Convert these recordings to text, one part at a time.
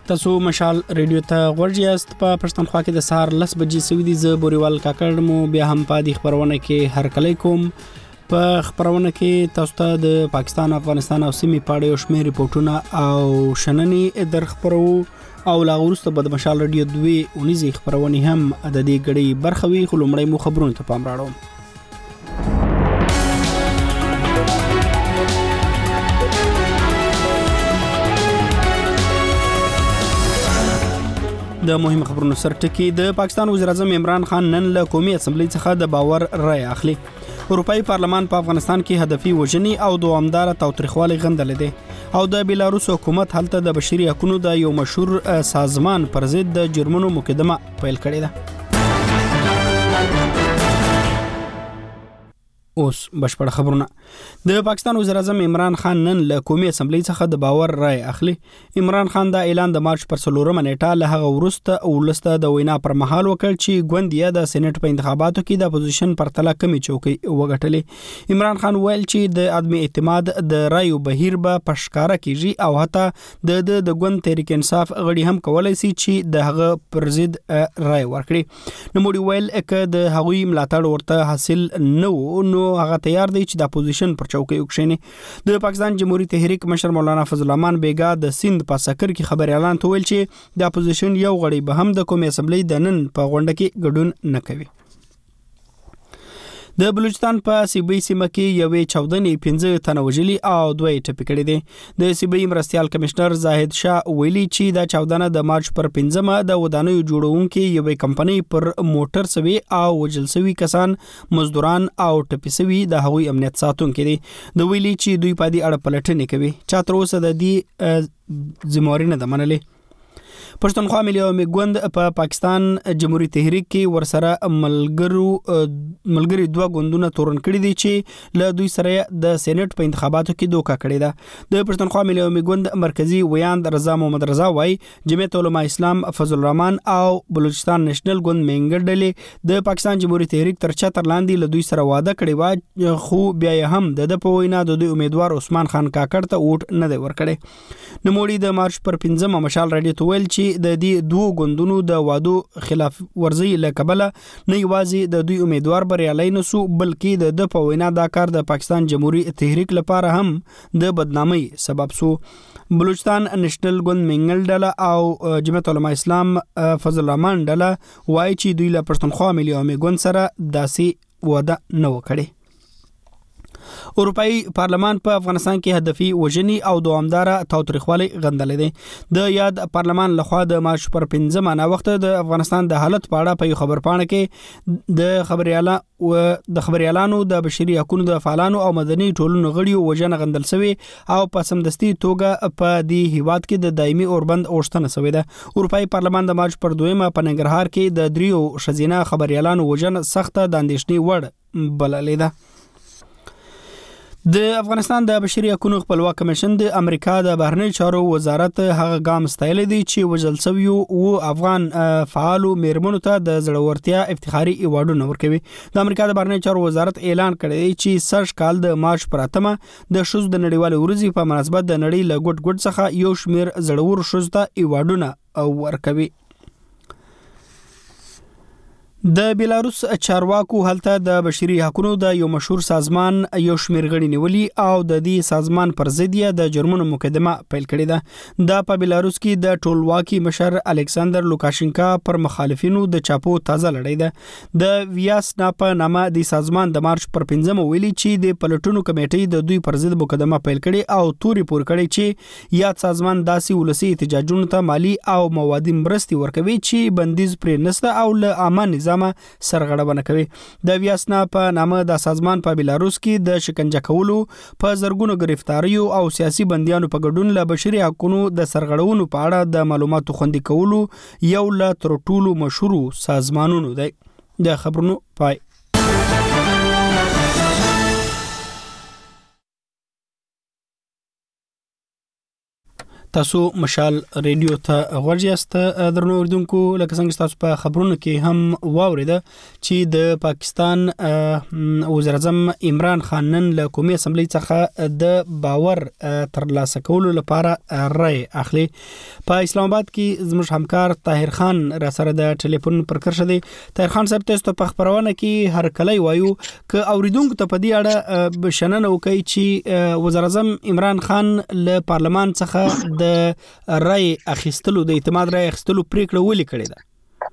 تاسو مشال ریډیو ته ورجیاست په پښتونخوا کې د سهار 10 بجې سوي دي. زه بوريوال کاکړ مو بیا هم په دې خبرونه کې هر کله کوم. په خبرونه کې تاسو ته د پاکستان، افغانستان او سیمې په اړه شمېر ریپورتونه او شننې در خبرو او لا ورسته په مشال ریډیو 2 اونیزي خبرونه هم د دې غړي برخه وي. خو لومړی مو خبرونه ته پام راوړم. د مهم خبرونو سرټکی د پاکستان وزیر اعظم عمران خان نن له قومي اسمبلی څخه د باور رای اخلي. اروپאי پارلمان په افغانستان کې هدفي وژنې او دوامدار تاوتریخوالي غندلې دي او د بیلاروس حکومت هلته د بشري حقوقو د یو مشهور سازمان پر ضد د جرمونو مقدمه پیل کړې ده. اوس بشپړ خبرونه. د پاکستان وزیر اعظم عمران خان نن له قومي اسمبلی څخه د باور رای اخلي. عمران خان دا اعلان د مارچ پر 4 نیټه له هغه وروسته ولسته د وینا پر مهال وکړ چې ګوندیا د سېنات په انتخاباتو کې د اپوزیشن پر تله کمی چوکي وګټلې. عمران خان ویل چې د عدم اعتماد د رایو بهیر به پښکارا کیږي او حتی د ګوند تحریک انصاف غړي هم کولای شي چې د هغه پر ضد رای ورکړي. نو موږ ویل چې د هغوی ملاتړ ورته حاصل نو هغه تیار دی چې د اپوزیشن پر چوکۍ وکښیني. د پاکستان جمهوریت تحریک مشر مولانا فضل الرحمن بیگا د سند په سکر کې خبر اعلان ویل چې د اپوزیشن یو غړي به هم د قومي اسمبلی د نن په غونډه کې ګډون نه کوي. د بلوچستان په سیبی سیمه کې یوې چاودنې 15 تنه وژلي او 2 ټپي کړي دي. د سیبی مرستيال کمشنر زاهد شاه ویلي چې دا چاودنه د مارچ پر 15 د ودانیو جوړونکو یوې کمپنۍ پر موټر سوي او وجل سوي کسان، مزدوران او ټپي سوي د هغوی امنیت ساتونکو دي. د ویلي چې دوی په دې اړه پلټنې کوي. چا تر اوسه د دې ذمہواری نه منلې. پښتونخوا ملي عوامي ګوند په پاکستان جمهوریت تحریک کې ورسره ملګری دوه ګوندونه تورن کړی دي چې له دوی سره د سېنات په انتخاباتو کې دوکا کړی ده. د پښتونخوا ملي عوامي ګوند مرکزی ویاند رضا محمد رضا وايي جمعیت علماء اسلام فضل الرحمن او بلوچستان نېشنل ګوند منګړډلې د پاکستان جمهوریت تحریک تر چتر لاندې له دوی سره واده کړی و، خو بیا هم د په وینا د دوی امیدوار عثمان خان کاکړ ته ووټ نه دی ورکړی. نوموړي د مارچ پر 15 مشال راډیو ته ویل چې د دې دوه ګوندونو د وادو خلاف ورزي لکبله نه یوازې د دوی امیدوار بریالي نسو بلکې د په وینا دا کار د پاکستان جمهوریت تحریک لپاره هم د بدنامۍ سبب سو. بلوچستان نېشنل ګوند منګل ډله او جمعیت علماء اسلام فضل الرحمن ډله وایي چې دوی له پښتونخوا ملي عوامي ګوند سره داسې واده نه وکړي. اروپאי پارلمان په افغانستان کې هدفي وژنې او دوامدار تاوتریخوالي غندلې دي. د یاد پارلمان لخوا د مارچ پر 15 نه وخت د افغانستان د حالت په اړه په خبرپاڼه کې د خبريالانو د بشري حقوقو د فعالانو او مدني ټولنو غړيو وژنه غندل شوی او په سمدستي توګه په دې هیواد کې د دایمي اوربند اوښتنه شوی ده. اروپאי پارلمان د مارچ پر 2 په ننګرهار کې د دریو شزینه خبريالانو وژنه سخته د اندېښنې وړ بللې ده. د افغانستان د بشري حقوقو خپلواک کمیشن د امریکا د بهرنی چارو وزارت هغه ګام ستایل دي چې وژل شوی او افغان فعالو میرمنو ته د زړورتیا افتخاري ایوارډونه ورکوي. د امریکا د بهرنی چارو وزارت اعلان کړی چې سرش کال د مارچ پر 8 د شوز د نړیوال ورځې په مناسبت د نړۍ له ګډ څخه یو شمیر زړور شوز ته ایوارډونه ورکوي. د بیلاروس چارواکو هلته د بشري حقوقو د یو مشهور سازمان یو شمیر غړي نیولي او د دې سازمان پر ضد د جرمونو مقدمه پیل کړې ده. د په بیلاروس کې د ټولواکي مشر الکساندر لوکاشینکا پر مخالفینو د چاپو تازه لړۍ ده. د ویاسنا په نامه د سازمان د مارچ پر 15 ویلي چې د پلټونو کمیټې د دوی پر ضد مقدمه پیل کړي او توري پور کړي چې یاد سازمان داسې ولسی احتجاجونو ته مالی او موادي مرستي ورکوي چې بندیز پرې نسته او له عامه نظام سرغړونه کوي. د ویاسنا په نامه د سازمان په بیلاروس کې د شکنجه کولو، په زرګونو گرفتاریو او سیاسي بندیانو په ګډون له بشري حقوقو د سرغړونو په اړه د معلوماتو خوندي کولو یو له تر ټولو مشهور سازمانونو دی. د خبرونو پای. تاسو مشال ریډیو ته ورجاست درنو اوریدونکو لکه څنګه تاسو په خبرونو کې هم واوریده چې د پاکستان وزیر اعظم عمران خان نن له قومي اسمبلی څخه د باور ترلاسه کولو لپاره رای اخلي. په اسلام آباد کې زموږ همکار طاهر خان را سره د ټلیفون پر کرښه دی. طاهر خان صاحب تاسو په خبرونه کې هر کله وایو ک اوریدونکو ته په دې اړه بشننه وکړي چې وزیر اعظم عمران خان له پارلمان څخه د رای اخیستلو د اعتماد رای اخیستلو پریکړه ولې کړې ده؟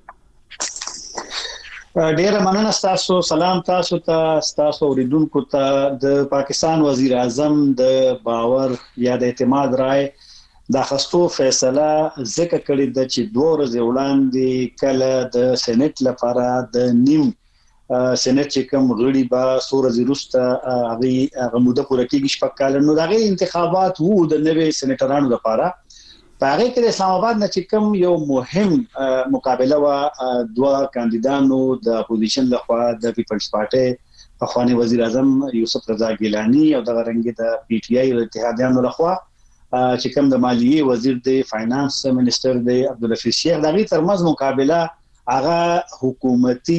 ډیره مننه تاسو. سلام تاسو اوریدونکو ته. د پاکستان وزیر اعظم د باور یا د اعتماد رای د اخیستو فیصله ځکه کړې ده چې 2 ورځې وړاندې کله د سېنات لپاره د نیم سېنات چې کوم غړي به سور وروسته هغه موده پوره کېږي 6 کال نو دغه انتخابات وو د نوې سېناترانو لپاره. په هغه کې د اسلام آباد نه چې کوم یو مهم مقابله وا 2 کاندیدانو د اپوزیشن لخوا د پیپلز پارټي پخوانی وزیر اعظم یوسف رضا ګیلانی او د رنګ د پی ټی آی اتحادیانو لخوا چې کوم د مالیې وزیر دی فاینانس منسٹر دی عبدالحفیظ شیخ دغه ترمنځ مقابله هغه حکومتي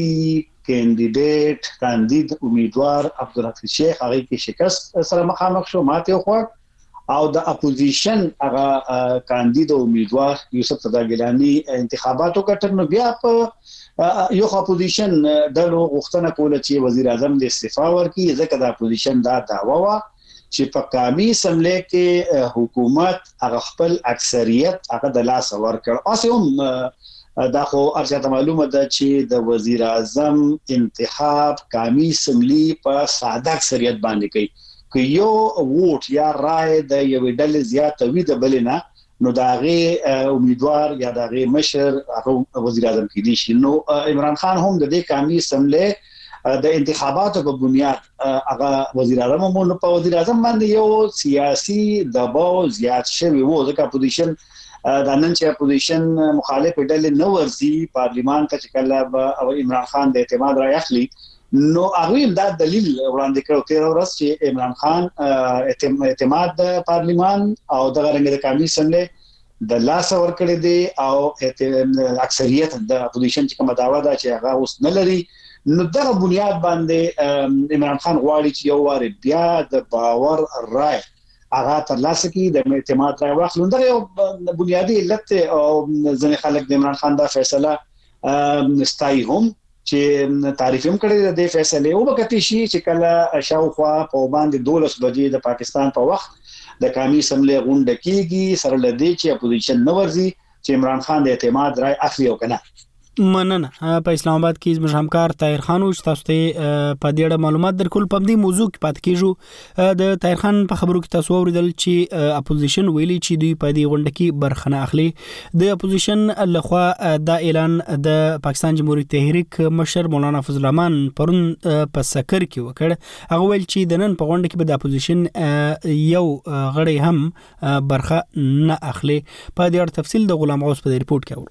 کاندید امیدوار عبدالحفیظ شیخ هغه کې شکست سره مخامخ شو ماته خو او د اپوزیشن هغه کاندید امیدوار یوسف رضا ګیلانی انتخاباتو کټر نو بیا په یو اپوزیشن د غوښتنه کوله چې وزیر اعظم د استعفا ورکړي ځکه د اپوزیشن دا دعوا وا چې په قومي اسمبلی کې حکومت هغه خپل اکثریت هغه د لاس ورکړ. اوس هم دا خو ارجاته معلومه ده چې د وزیر اعظم انتخاب قومي اسمبلی په ساده اکثریت باندې کوي. که یو ووټ یا رائے د یو ډلې زیاته وي د بلنه نو داغه امیدوار یا داغه مشر هغه وزیر اعظم کېدی شي. نو عمران خان هم د دې قومي اسمبلی د انتخاباتو په بنیاد هغه وزیر اعظم مونږ په وزیر اعظم باندې یو سیاسي دباو زیات شوی وو ځکه اپوزیشن د نن چې اپوزیشن مخالف ډلې نو ورزي پارلیمان ته چې کله عمران خان د اعتماد رای اخلي نو هغه دا دلیل وړاندې کړو 13 ورځ چې عمران خان اعتماد د پارلیمان او د رنګ د قومي اسمبلی د لاس ورکړي دي او اکثریت د اپوزیشن چې کوم دعوا ده چې هغه اوس نه لري. نو دغه بنیاد باندې عمران خان غواړي چې یو وار بیا د باور رای هغه ترلاسه کړي د اعتماد رای واخلي. دا یو بنیادی علت او ځینې خلک د عمران خان دا فیصله استای هم چې تعریف هم کړی د فیصله او وکړي شي چې کله شاوخوا په باندې 12 بجې د پاکستان په وخت د قومي اسمبلی غونډه کیږي سره لدی چې اپوزیشن نو ورزي چې عمران خان د اعتماد رای اخلي او کنه. مننه. په اسلام آباد کې زموږ همکار طاهر خان او تاسو ته په دې اړه معلومات درکول. په دې موضوع کې پات کیږو د طاهر خان په خبرو کې تاسو اوریدل چې اپوزیشن ویلي چې دوی په دې غونډه کې برخه نه اخلي. د اپوزیشن لخوا دا اعلان د پاکستان جمهوریت تحریک مشر مولانا فضل الرحمن پرون په سکر کې وکړ. هغه ویل چې د نن په غونډه کې به د اپوزیشن یو غړی هم برخه نه اخلي. په دې اړه تفصیل د غلام غوث په ریپورت کې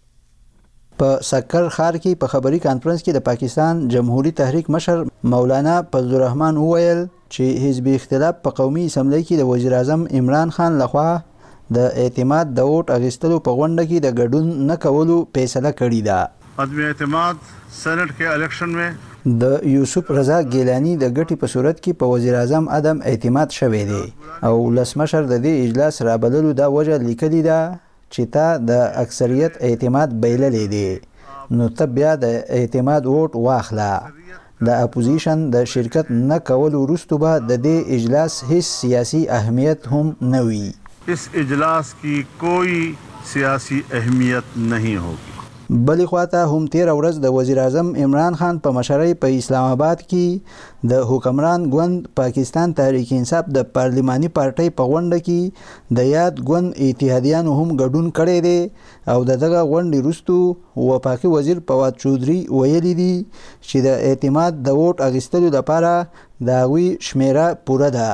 په سکر خار کې په خبري کانفرنس کې د پاکستان جمهوریت تحریک مشر مولانا فضل الرحمن وویل چې حزب اختلاف په قومي اسمبلی کې د وزیر اعظم عمران خان لخوا د اعتماد د ووټ اخیستلو په غونډه کې د ګډون نه کولو فیصله کړې ده. عدم اعتماد سینټ کې الیکشن میں د یوسف رضا ګیلانی د ګټي په صورت کې په وزیر اعظم عدم اعتماد شوی دی او لسمشر د دې اجلاس رابللو دا وجه لیکلی ده چې تا د اکثریت اعتماد بیللې دي نو ته بیا د اعتماد ووټ واخله. د اپوزیشن د شرکت نه کول وروسته به د دې اجلاس هیڅ سیاسي اهمیت هم نه وي. اس اجلاس کی کوئی سیاسی اهمیت نہیں ہوگی. بلې خواته هم 13 ورځ د وزیر اعظم عمران خان په مشرۍ په اسلام آباد کې د حکمران ګوند پاکستان تحریک انصاف د پارلیماني پارټۍ په غونډه کې د یاد ګوند اتحادیانو هم ګډون کړی دی او دغه غونډې وروسته وفاقي وزیر فواد چودھری ویلي دي چې د اعتماد د ووټ اخیستلو لپاره د هغوی شمیره پوره ده.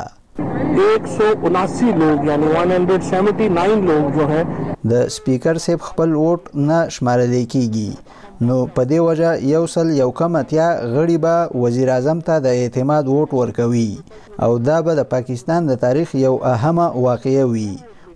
179 लोग यानी 179 लोग जो है د سپیکر صاحب خپل ووټ نه شمارل کیږي نو په دې وجه یو سل یو کم اتیا غړي به وزیر اعظم ته د اعتماد ووټ ورکوي او دا به د پاکستان د تاریخ یو اهمه واقعه وي.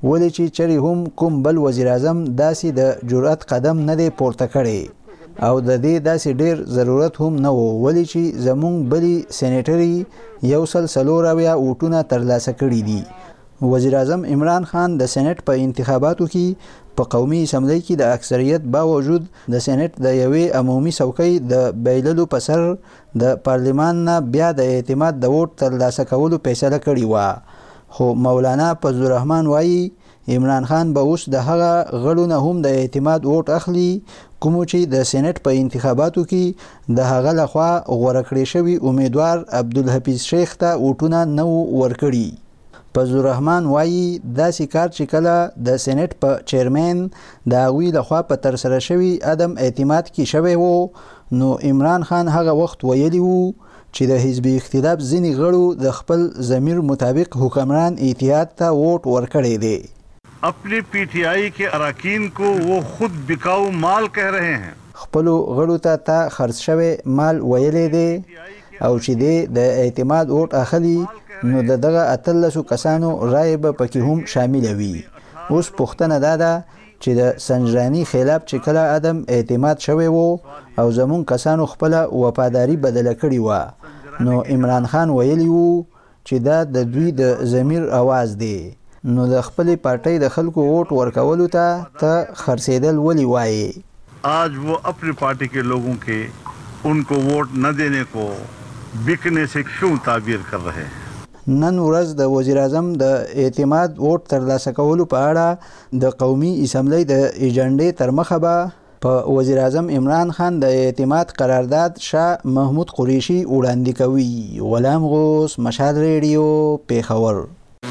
ولې چې چری هم کوم بل وزیر اعظم داسې د جرأت قدم نه دی پورته کړی او د دې داسې ډیر ضرورت هم نه و، ولې چې زمونږ بلی سېنیټري 140 ووټونه ترلاسه کړي دي. وزیر اعظم عمران خان د سېنات په انتخاباتو کې په قومي اسمبلی کې د اکثریت باوجود د سېنات د یوې عمومي څوکۍ د بیللو په سر د پارلمان نه بیا د اعتماد د ووټ ترلاسه کولو فیصله کړې وه. خو مولانا فضل الرحمن وایي عمران خان به اوس د هغه غړو نه هم د اعتماد ووټ اخلي کوم چې د سېنات په انتخاباتو کې د هغه لخوا غوره کړی شوی امیدوار عبدالحفیظ شیخ ته ووټونه نه ورکړي. فضل الرحمن وایي داسې کار چې کله د سېنات په چیرمن د هغوی لخوا په ترسره شوي عدم اعتماد کې شوی و، نو عمران خان هغه وخت ویلی و چې د حزب اختلاف ځینې غړو د خپل ضمیر مطابق حکمران اتحاد ته ووټ ورکړی دی. अपने पीटीआई के अरकान को वो खुद बिकाऊ माल कह रहे हैं. خپلو غړو ته تا خرڅ شوی مال ویلی دی او چې دی د اعتماد ووټ اخلي نو دغه 13 کسانو رای به پکې هم شامل وي. اوس پوښتنه دا ده چې د سنجرانی خلاف چې کله عدم اعتماد شوی وو او زمون کسانو خپل وفاداری بدله کړی و نو عمران خان ویلی وو چې دا د دوی د ضمیر आवाज دی، نو د خپل پارټۍ د خلکو ووټ ورکولو ته خرڅېدل ولې وایي. आज वो अपनी पार्टी के लोगों के उनको वोट न देने को बिकने से क्यों ताबीर कर रहे हैं. نن ورځ د وزیر اعظم د اعتماد ووټ ترلاسه کولو په اړه د قومي اسمبلی د ایجنډې تر مخه به په وزیر اعظم عمران خان د اعتماد قرارداد شاه محمود قریشي وړاندې کوي. غلام غوث، مشال ریډیو، پیښور.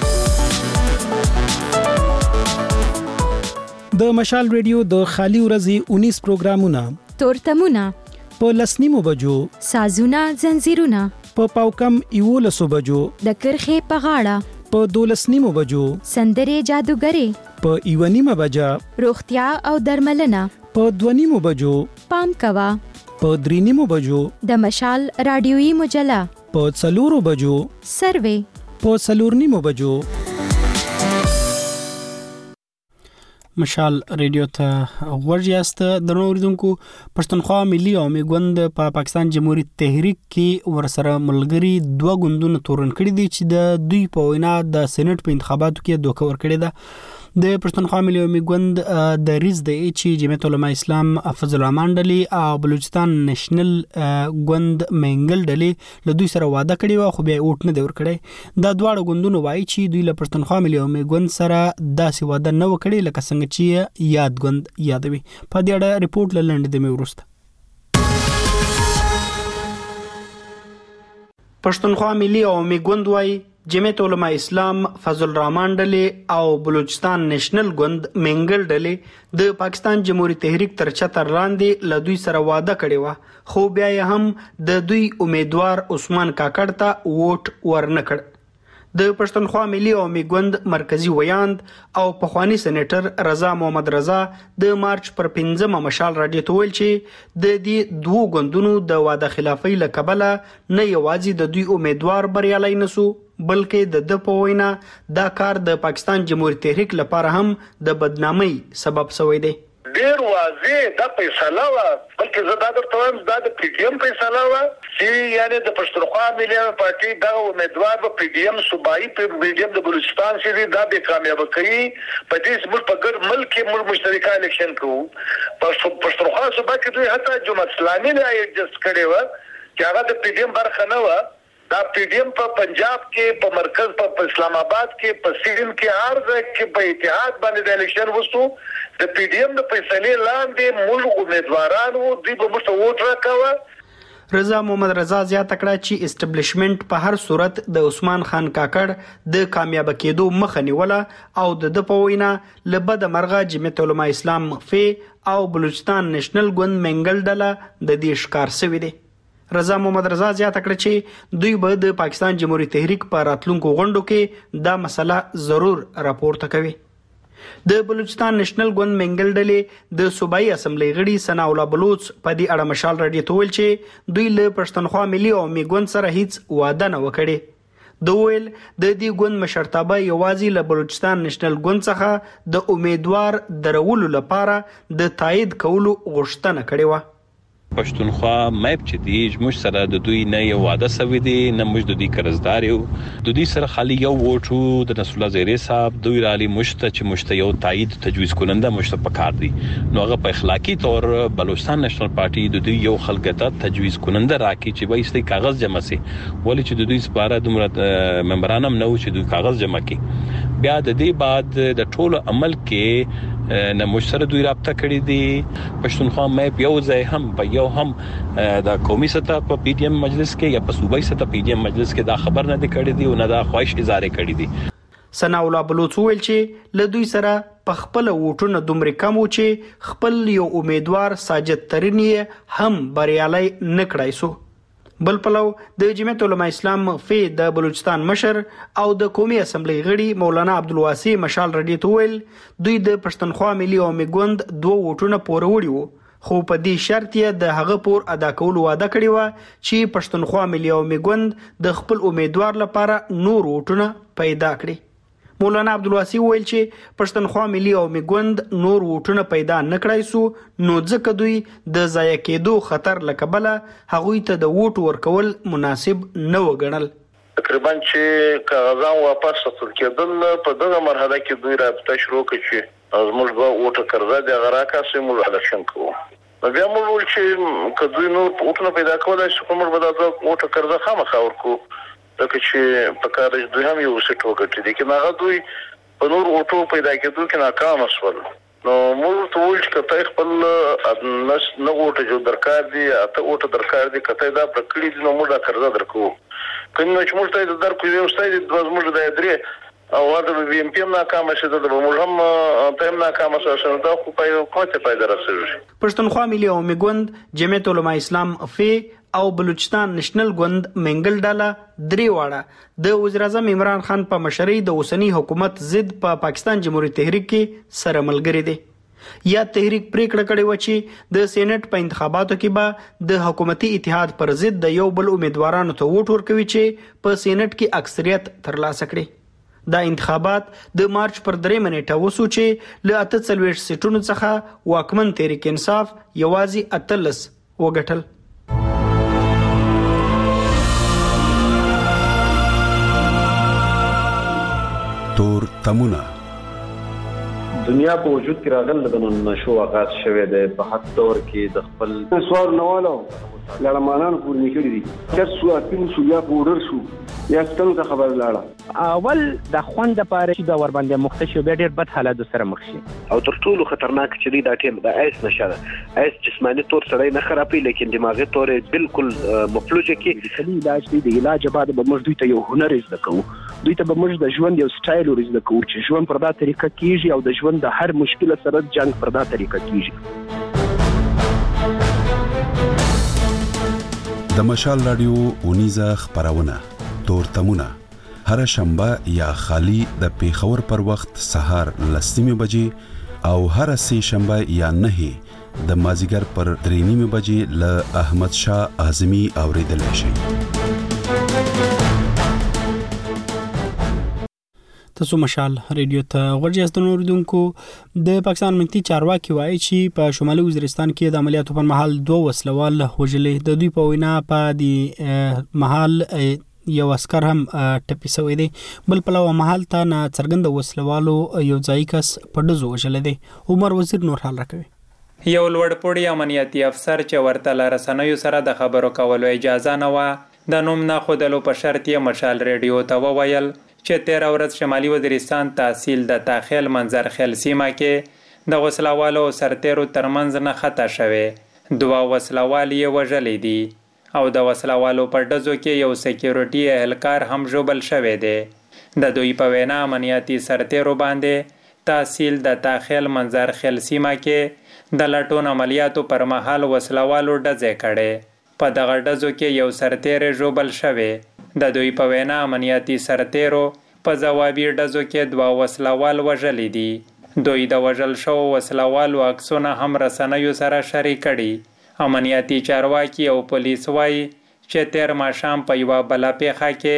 د مشال ریډیو د خالی ورځې 19 پروګرامونه تورتمونه په لسنیمو بجو، سازونه زنجیرونه په پاوکم 11 بجو، د کرخې په غاړه په 12 بجو، سندرې جادوګرې په 1 بجا، روغتیا او درملنه په 2 بجو، پام کوا په 3 بجو، د مشال رادیویي مجله په 4 بجو، سروې په 4 بجو. مشال ریډیو ته غوږ یاست. د اوریدونکو پښتونخوا ملي عوامي ګوند په پاکستان جمهوریت تحریک کې ورسره ملګری 2 ګوندونه تورن کړي دي چې د دوی په وینا د سېنات په انتخاباتو کې دوکه ورکړې ده. د پښتونخوا ملي عوامي ګوند د ریز د چې جمعیت علماء اسلام فضل الرحمن ډلې او بلوچستان نېشنل ګوند منګل ډلې له دوی سره وعده کړې و خو بیا ووټ نه دی ورکړی. دا دواړه ګوندونه وایي چې دوی له پښتونخوا ملي عوامي ګوند سره داسې وعده نه وکړي لکه څنګه چې یاد ګوند یادوي. په دې اړه ریپورت لنډ دی وروسته. پښتونخوا ملي عوامي ګوند وایي جمعیت علماء اسلام فضل الرحمن ډلې او بلوچستان نېشنل ګوند منګل ډلې د پاکستان جمهوریت تحریک تر چتر لاندې له دوی سره وعده کړې و خو بیا یې هم د دوی امیدوار عثمان کاکړ ته ووټ ورنکړ. د پښتونخوا ملي عوامي ګوند مرکزی ویاند او پخوانی سېنیټر رضا محمد رضا د مارچ پر 15 مشال راډیو ته ویل چې د دې 2 ګوندونو د وعده خلافۍ له کبله نه یوازې د دوی امیدوار بریالي نسو بلکې د په وینا دا کار د پاکستان جمهوریت تحریک لپاره هم د بدنامۍ سبب شوی دی. ډیر واضح دا فیصله و بلکې زه دا درته وایم دا د پی ډی ایم فیصله و چې یعنی د پښتونخوا ملي پارټي دا امیدوار په پی ډی ایم صوبایي په پی ډی ایم د بلوچستان چې دا به کامیاب کړي په دې موږ په ګډ ملک کې موږ مشترکه الیکشن کوو. پښتونخوا صوبا کې دوی حتی جماعت اسلامي نه ایڈجسټ کړي و چې هغه د پی ډی ایم برخه نه و. دا پی ډی ایم په پنجاب کې په مرکز په اسلام آباد کې په سیند کې هر ځای کې په اتحاد باندې د الیکشن وستو د پی ډی ایم د فیصلې لاندې موږ امیدوارانو دوی به موږ ته ووټ راکاوه. رضا محمد رضا زیاته کړه چې اسټابلیشمنت په هر صورت د عثمان خان کاکړ د کامیاب کېدو مخه نیوله او د په وینا له بد مرغه جمعیت علماء اسلام فی او بلوچستان نېشنل ګوند منګل ډله د دې ښکار شوی دی. رضا محمد رضا زیاته کړه چې دوی به د پاکستان جمهوریت تحریک په راتلونکو غونډو کې دا مسله ضرور راپورته کوي. د بلوچستان نېشنل ګوند منګل ډلې د صوبایي اسمبلی غړي ثنا الله بلوچ په دې اړه مشال راډیو ته ویل چې دوی له پښتونخوا ملي عوامي ګوند سره هیڅ وعده نه وکړي. د ویل د دې ګوند مشرتابه یوازې له بلوچستان نېشنل ګوند څخه د امیدوار درولو لپاره د تایید کولو غوښتنه کړې و. پښتونخوا مېپ چې دی موږ سره د دوی نه یو وعده سوي دي نه موږ د دوی قرضدار یو د دوی سره خالي یو ووټو د نصر الله زیری صاحب دوی رالي مشته چې مشته یو تایید تجویز کننده مشته پکار دي نو هغه په اخلاقی تور بلوچستان نېشنل پارټي د دوی یو خلګته تجویز کننده راکړي چې به ایستي کاغذ جمع سي ولې چې د دوی سپاره دومره ممبرانم نو چې دوی کاغذ جمع کړي بیا د دې بعد د ټولو عمل کې نه مشترک دوی رابطه کړې دي پښتونخوا مېپ یو ځای هم په یو هم د قومي سطح په پی ډی ایم مجلس کې یا په صوبایي سطح پی ډی ایم مجلس کې دا خبر نه دی کړی دی او نه دا خواهش اظهار کړی دی. ثناء الله بلوچ ویل چې له دوی سره په خپل ووټونه دومره کم و چې خپل یو امیدوار ساجد ترینی هم بریالي نکړای سو. بل پلو د جمعیت علماء اسلام فی د بلوچستان مشر او د قومي اسمبلی غړي مولانا عبدالواسع مشال رډی ته ویل دوی د پښتونخوا ملي عوامي ګوند 2 ووټونه پوره وړي وو خو په دې شرط یې د هغه پور ادا کولو وعده کړې و چې پښتونخوا ملي عوامي ګوند د خپل امیدوار لپاره نور ووټونه پیدا کړي. مولانا عبدالواسع ویل چې پښتونخوا ملي عوامي ګوند نور ووټونه پیدا نکړای سو نو ځکه دوی د ضایع کېدو خطر لکبله هغوی ته د ووټ ورکول مناسب نه وګڼل. تقریبا چې کاغذان واپس ستل کېدل په دغه مرحله کې دوی رابطه شروع کړه چې زموږ به ووټ قرضه د غراکه سیمول الیکشن کوو. بیا موږ چې کدوې نور ووټونه پیدا کولای شو کومر به د ووټ قرضه خامخا ورکو لکه چې په کار د دوی هم یو سټ وکړي دي چې هغه دوی په نور ووټو پیدا کېدو کې ناکام شول. نو موږ ته ویل چې کته خپل نه ووټ جو درکار دي اته ووټ درکار دي کته دا پرکړي دي نو موږ دا قرضه درکو کنه چې موږ ته درکو یو ستای د موږ د درې او دا بي ام پی هم ناکام شې د موږ هم په ناکام شې دا خو په کومه پیدا رسېږي. پښتونخوا ملي عوامي ګوند جمعیت علماء اسلام فی او بلوچستان نېشنل ګوند منګل ډاله درې واړه د وزیر اعظم عمران خان په مشرۍ د اوسنی حکومت ضد په پاکستان جمهوریت تحریک کې سره ملګری دي. یا تحریک پریکړه کړې و چې د سېنات په انتخاباتو کې به د حکومتي اتحاد پر ضد د یو بل امیدوارانو ته ووټ ورکوي چې په سېنات کې اکثریت ترلاسه کړي. دا انتخابات د مارچ پر 3 نیټه وسو چې له 48 سیټونو څخه واکمن تحریک انصاف یوازې 13 وګټل. تور تمونه دنیا په وجود کې راغل د نشو آغاز شوه د په حد دور کې د خپل سوال نوالو لړمانان پور نکړي دي چې سو اپین شو یا پورر شو یا څنګه خبر لاړه اول د خوند لپاره چې دا ور باندې مختشو به ډېر بد حالات سره مخ شي او تر ټولو خطرناک چې دی دا ټیم د ایس نشه ایس جسمانی تور سره نه خرابې لیکن دماغي تور بالکل مفلوجه کې کلی علاج دی د علاج بعد به موږ دوی ته یو هنر زده کوو دوی ته به موږ د ژوند یو سټایل ورزده کوو چې ژوند پر دا طریقه کیږي او د ژوند د هر مشکل سره جنگ پر دا طریقه کیږي. د مشال رادیو اونیزه خبرونه تور تمونه هر شنبه یا خالی د پیښور پر وخت سهار 10:30 بجې او هر سه شنبه یا 9 د مازیګر پر 3:30 بجې ل احمد شاه اعظمي اوریدل شي. تاسو مشال ریډیو ته ورجاست نوردونکو د پاکستان منتي چارواکي وایي چې په شمالي وزیرستان کې د عملیاتو پر مهال 2 وسلوال وژلې د دوی په وینا په دې مهال یو عسكر هم ټپي شوی دی. بل پلو مهال ته نه څرګند وسلوالو یو ځای کس په دزو وژل دی. عمر وزیر نور حال راکوي. یو لوړپوړی امنیتي افسر چې ورته لارسنوي سره د خبرو کولو اجازه نه و د نوم نه خودلو په شرط یې مشال ریډیو ته وویل چې 13 ورځ شمالي وزیرستان تحصیل د تاخیل منظر خیل سیمه کې د وسلوالو سرتیرو ترمنځ نه خطا شوه 2 وسلوال یې وژلې دي او د وسلوالو په ډزو کې یو سکیورټي اهلکار هم ژوبل شوی دی. د دوی په وینا امنیتي سرتیرو باندې تحصیل د تاخیل منظر خیل سیمه کې د لټون عملیاتو پر مهال وسلوالو ډزې کړې. په دغه ډزو کې یو سرتیر ژوبل شوی. د دوی په وینا امنیتي سرتیرو په ځوابي ډزو کې 2 وسلوال وژلي دي. دوی د وژل شو وسلوالو عکسونه هم رسنیو سره شریک کړي. امنیتي چارواکي او پولیس وایي چې تیر ماښام په یوه بله پیښه کې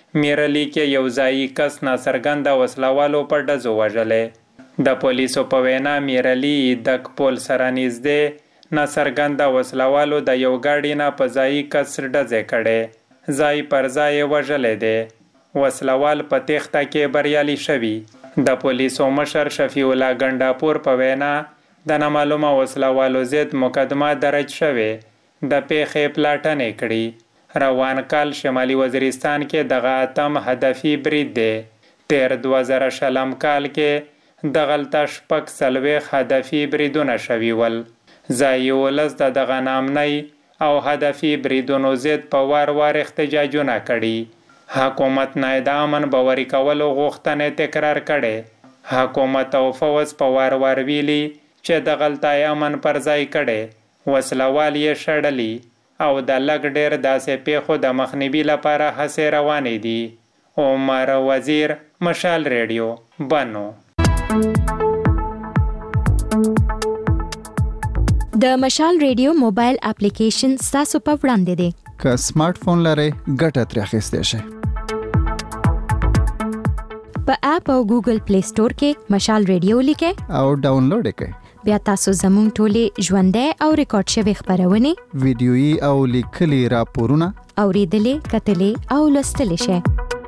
میرلی کې یو ځایي کس ناڅرګنده وسلوالو په ډزو وژلی. د پولیسو په وینا میرلی دک پول سره نږدې ناڅرګنده وسلوالو د یو ګاډي نه په ځایي کس ډزې کړې. ځای پر ځای وژلی دی. وسلوال په تېښته کې بریالي شوي. د پولیسو مشر شفیع الله ګنډاپور په وینا د نامعلومه وسلوالو ضد مقدمه درج شوې د پیښې پلاټنې کړي. روان کال شمالي وزیرستان کې دغه اتم هدفي برید دی. تیر 2020 کال کې دغلته 46 هدفي بریدونه شوي ول. ځایي ولس د دغه نامنۍ او هدفي بریدونو ضد په وار وار احتجاجونه کړي. حکومت نه د امن باوري کولو غوښتنې تکرار کړي. حکومت او فوز په وار وار ویلي چې دغلته امن پر ځای کړي. وسلوال یې شړلي او د لږ ډېر داسې پیښو د مخنیوي لپاره هڅې روانې دي. عمر وزیر، مشال ریډیو، بنو. د مشال ریډیو موبایل اپلیکیشن ستاسو په وړاندې دی. که سمارټ فون لرئ ګټه ترې اخیستی شئ. په اپ او ګوګل پلی سٹور کې مشال ریډیو لیکئ او ډاونلوډ یې کړئ. بیا تاسو زموږ ټولې ژوندۍ او ریکارډ شوي خپرونې، ویډیويي او لیکلي راپورونه اوریدلې، کتلې او لوستلی شئ.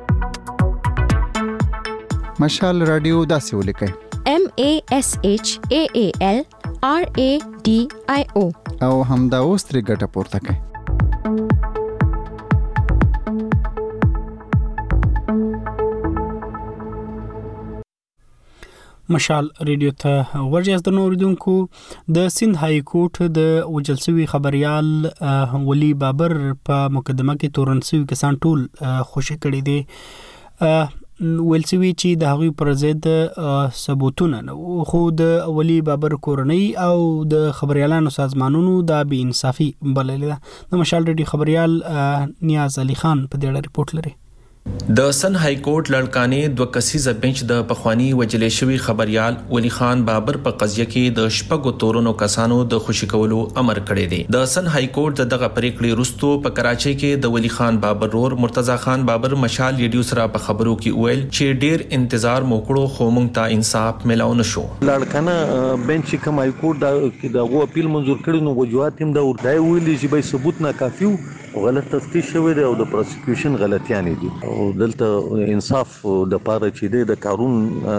مشال رادیو داسې ولیکئ: MASHAALRADIO او همدا اوس ترې ګټه پورته کړئ. مشال ریډیو ته ورجاست د نوریدونکو. د سند های کورټ د وجل سوي خبريال ولی بابر په مقدمه کې تورن سوي کسان ټول خوشی کړي دي. ویل سوي چې د هغوی پر ضد ثبوتونه نه خو د ولی بابر کورنۍ او د خبريالانو سازمانونو د بې انصافي بللې ده. د مشال ریډیو خبريال نیاز علي خان په دې اړه ریپورت لري. د سن های کورټ لړکانې دوه کسیزه بنچ د پخوانی وجلې شوی خبريال ولی خان بابر په قضیه کې د شپږو تورونو کسانو د خوشی کولو امر کړی دی. د سن های کورټ دغه پریکړې وروسته په کراچۍ کې د ولی خان بابر رور مرتضی خان بابر مشال ریډیو سره په خبرو کې ویل چې ډیر انتظار موکړو خو موږ ته انصاف ملاو نشو. لړکانه بنچ کوم های کورټ دغه اپیل منظور کړي نو وجوهات هم دا ورته ویلي چې به ثبوت ناکافي او غلط تفتیش شوی دی او د پروسیکیوشن غلطیان دي او دلته انصاف د پاره چې د قانون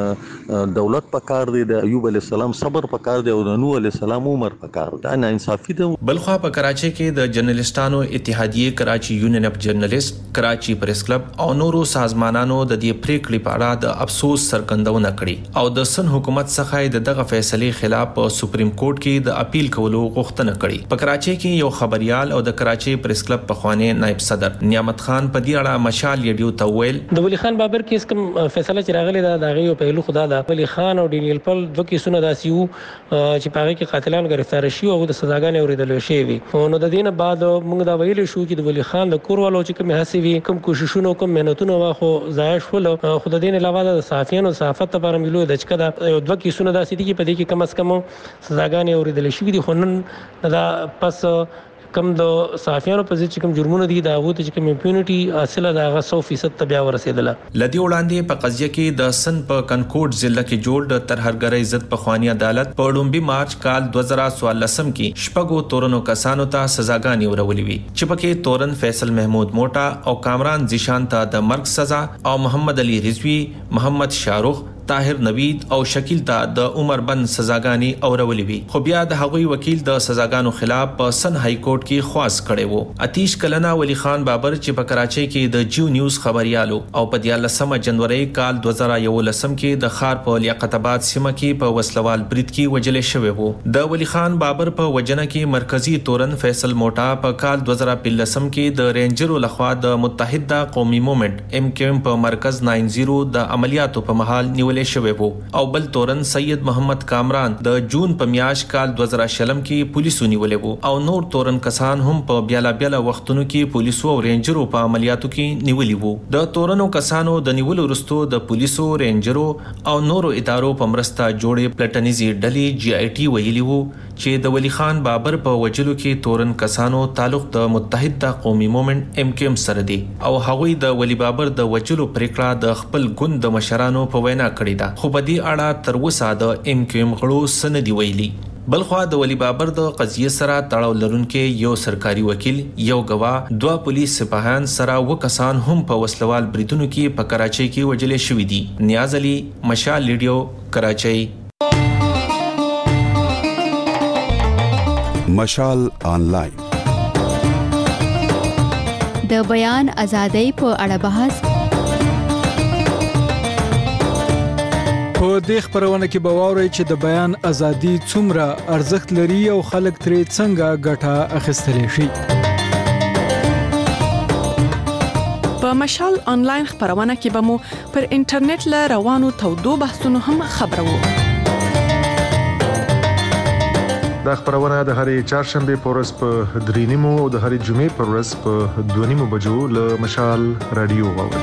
دولت په کار دی، د ایوب علی السلام صبر په کار دی او د نوح علی السلام عمر په کار دی. نه انصافي ده. بلخوا په کراچۍ کې د جرنالستانو اتحادیه کراچي یونین اف جرنالست، کراچي پریس کلب او نورو سازمانانو د دې پریکړې په اړه د افسوس څرګندونه کړې او د سن حکومت څخه دغه فیصلې خلاف په سپریم کورټ کې د اپیل کولو غوښتنه کړې. په کراچۍ کې یو خبريال او د کراچي پریس کلب په خواني نائب صدر نعمت خان په دې اړه مشال ریډیو ته ویل: د ولی خان بابر کیس کوم فیصله چې راغلی دا د غي په لو خدا دا ولی خان او ډینیل پل دوه کیسونه داسي وو چې په هغه کې قاتلان گرفتار شي او د سزاګانې اوریدل شي وي. نو د دینه بعد موږ دا ویل شو چې د ولی خان د کورولو چې کوم هڅې وي، کوم کوششونه، کوم مهنتونه واخو ضایع شول. خو د دین علاوه د صحافیانو صحافت لپاره ملو د چکه دا دوه کیسونه داسي دي چې په دې کې کم از کم سزاګانې اوریدل شي دي. خو نن دا پس کم د صحافیانو په ځای چې کوم جرمونه دي دا وو چې کوم امپیونټي حاصله دا 100% تبیا ورسېدله. لدی وړاندې په قضیه کې د سن په کنکوټ ضلع کې جوړ د ترهرګرۍ ضد په خواني عدالت په 2 مارچ کال 2014 کې شپږو تورنو کسانو ته سزاګانې ورولې وي چې پکې تورن فیصل محمود موټا او کامران زیشان ته د مرګ سزا او محمد علي رضوی، محمد شاروخ، طاهر نوید او شکیل ته د عمر بند سزاګانې اورولې وي. خو بیا د هغوی وکیل د سزاګانو خلاف په سن های کورټ کې خواست کړي وو. اتیش کلنا ولی خان بابر چې په کراچۍ کې د جیو نیوز خبريالو او په 14 جنوري کال 2011 کې د خار په لیاقت آباد سیمه کې په وسلوال برید کې وجل شوی وو. د ولی خان بابر په وجنه کې مرکزی تورن فیصل موټا په کال 2015 کې د رینجرو لخوا د متحده قومي موومېنټ MQM په مرکز 90 د عملیاتو په محل نیول شوی وو او بل تورن سید محمد کامران د جون په میاشت کال 2020 کې پولیسو نیولې وو او نور تورن کسان هم په بیاله وختونو کې پولیسو او رینجرو په عملیاتو کې نیولې وو. د تورنو کسانو د نیولو وروسته د پولیسو، رینجرو او نورو ادارو په مرسته جوړې پلټنیزي ډلې GIT ویلي وو چې د ولی خان بابر په وجلو کې تورن کسانو تعلق د متحده قومي موومېنټ MKM سره دی او هغوی د ولی بابر د وجلو پریکړه د خپل ګوند د مشرانو په وینا کړې ده، خو په دې اړه تر اوسه د MKM غړو سندي ویلي. بلخوا د ولی بابر د قضیه سره تړاو لرونکي یو سرکاري وکیل، یو غواه، 2 پولیس سپاهیان سره وکسان هم په وسلوال بریدونو کې په کراچۍ کې وجلې شوې دي. نیاز علي، مشال ریډیو، کراچۍ. مشال آنلاین د بیان ازادۍ په اړه بحث. په دې خبرونه کې به واورئ چې د بیان ازادي څومره ارزښت لري او خلک ترې څنګه ګټه اخیستلی شي. په مشال آنلاین خبرونه کې به مو پر انټرنیټ له روانو تودو بحثونو هم خبرو. دا خبرونه د هرې چهارشنبه په ورځ په 3:30 او د هرې جمعې په ورځ په 2:30 بجو له مشال رادیو واورئ.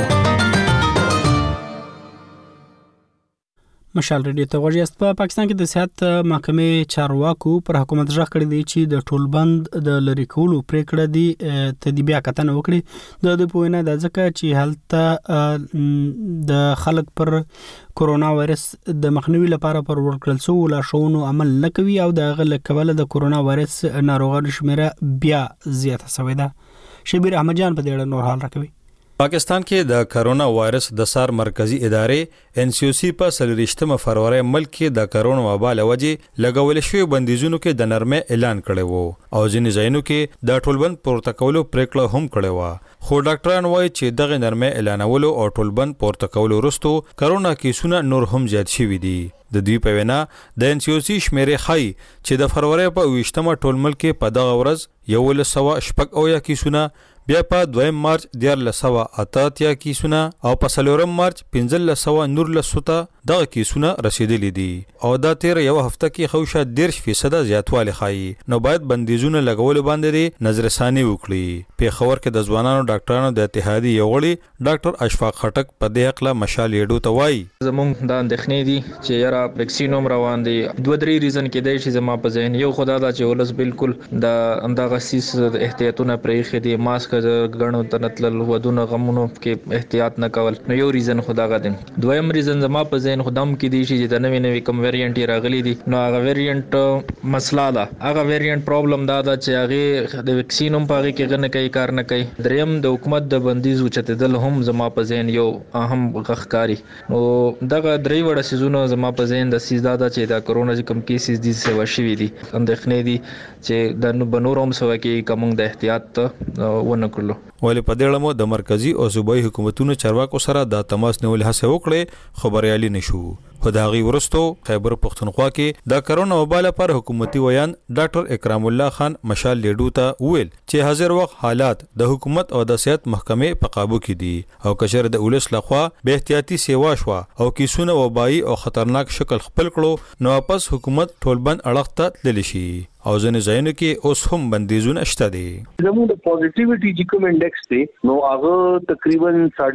مشال ریډیو ته غوږی است. په پاکستان کې د صحت محکمې چارواکو پر حکومت ژغ کړی دی چې د ټولبند د لری کولو پریکړه دی تدبیر کتنه وکړي. د پوینه د ځکه چې هلته د خلک پر کورونا وایرس د مخنیوي لپاره پر ورکړل شو لارښوونو عمل نه کوي او د غل کوله د کورونا وایرس ناروغانو شمیره بیا زیاته شوې ده. شبیر احمد جان په دې اړه نور حال راکوي. پاکستان کې د کرونا وایرس د سار مرکزی ادارې NCOC په 23 فروری ملک کې د کرونا وبا له وجې لګول شوی بندیزونو کې د نرمه اعلان کړی وو او ځینې ځایونو کې د ټولبند پورته کولو پریکړه هم کړې و. خو ډاکټران وایي چې دغه نرمه اعلانولو او ټولبند پورته کولو وروسته کرونا کیسونه نور هم زیات شوي دي. د دوی په وینا د NCOC شمیرې ښایي چې د فروری په 28 ټول ملک کې په دغه ورځ 1,100 کیسونه، بیا په 2 مارچ 1,488 کیسونه او په 4 مارچ 1,519 دغه کیسونه رسیدلي دي او دا تیر یو هفته کې خوشه 10% زیاتوالی ښایي. نو باید بندیزونه لګول باندې نظر ثاني وکړي. په خبر کې د ځوانانو ډاکټرانو د اتحادیې یو غړي ډاکټر اشفاق خټک په دې حق له مشال ریډیو ته وایي زموږ د اندېښنې دي چې یاره ویکسین هم روان دي. 2-3 ریزن کې دی چې زما په ذهن یو خدا دا چې ولس بالکل د اندغه سیس احتیاطونه پرې خې دي، ماسک غنو تنتل ودونه غمونو کې احتیاط نه کول، نو یو ریزن خدا غدم. دویم ریزن زما په ذهن خدام کې دي چې د نوې کوم ویریانټ راغلي دي، نو هغه ویریانټ مسله ده. هغه ویریانټ پرابلم دا ده چې هغه د ویکسین هم پاره کې غنه کوي کار نه کوي. دریم د حکومت د بندیز اوچتېدل هم زما په ذهن یو اهم غخکاری. نو دغه درې وړه سيزونه زما په ذهن د سیز دا چې د کرونا کم کیسز دي سیوا شوي دي. اندېښنې دي چې د بنورم سوا کې کوم د احتیاط ونه کړلو. ولې په دې اړه د مرکزی او صوبایي حکومتونو چارواکو سره د تماس نیول هڅه وکړي خو بریالي نشو. خو د هغې وروسته خیبر پښتونخوا کې د کرونا وبا لپاره حکومتي ویان ډاکټر اکرام الله خان مشال ریډیو ته وویل چې حاضر وخت حالات د حکومت او د صحت محکمې په قابو کې دي او کشر د ولس لخوا به احتیاطي سیوا شو او کیسونه وبایي او خطرناک شکل خپل کړو، نو واپس حکومت ټولبند اړخ ته تللی شي او ځینې ځایونو کې اوس هم بندیزونه شته دي. زموږ د پوزټیویټي چې کوم انډیکس دی نو هغه تقریبا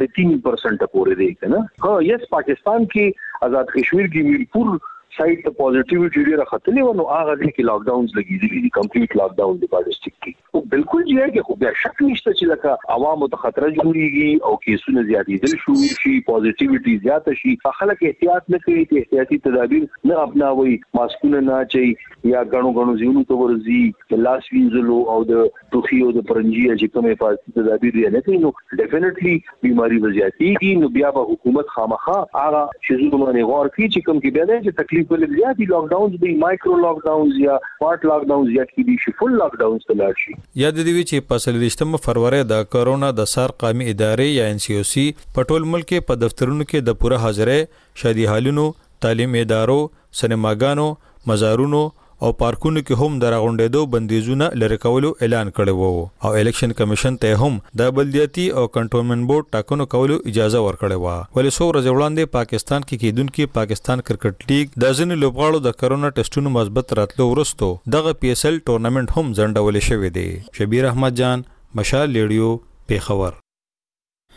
3.5% پورې دی کنه. ها یس پاکستان کې آزاد کشمیر کې میرپور سایت ته پوزټیویټي ډیره خطرې و، نو هغه کې لاک ډاونز لګیدلي دي، کمپلیټ لاک ډاون دی په ډیسټریکټ کې. او بالکل جوړه کې خو بیا شک نشته چې لکه عوامو ته خطر جوړیږي او کیسونه زیاتېدل شي، پوزټیویټي زیاته شي، خلک احتیاط نه کوي، احتیاطي تدابیر نه اپناوي، ماسکونه نه چي یا غنو زیونو ته ورزي، لاس وینځلو او د ټوخي او د پرنجي چې کومه حفاظتي تدابیر نه کوي، نو ډیفینټلی بیماری زیاتېږي. نو بیا به حکومت خامخا هغه شیزونه باندې غور کوي چې کوم کې بیا د تکلیف ولې زیاتې لاک ډاونز دی، مایکرو لاک ډاونز یا پارت لاک ډاونز یا کې دي شي فل لاک ډاونز ته لاړ شي. یاد دی چې په 23 فروری د کرونا د سار قومي ادارې یا NCOC په ټول ملک په دفترونو کې د پوره حاضرۍ، شادي حالونو، تعلیم ادارو، سینماګانو، مزارونو او پارکونو کې هم درغونډېدو بندیزونه لری کولو اعلان کړی وو او الیکشن کمیشن ته هم د بلدیاتي او کنټرولمنت بورډ ټاکنو کولو اجازه ورکړې و. ولې څو ورځې وړاندې پاکستان کې کېدونکو پاکستان کرکټ لیګ د ځینې لوبغاړو د کرونا ټیسټونو مثبت راتلو وروسته دغه PSL ټورنمنت هم ځنډول شوی دی. شبیر احمد جان، مشال ریډیو، پیښور.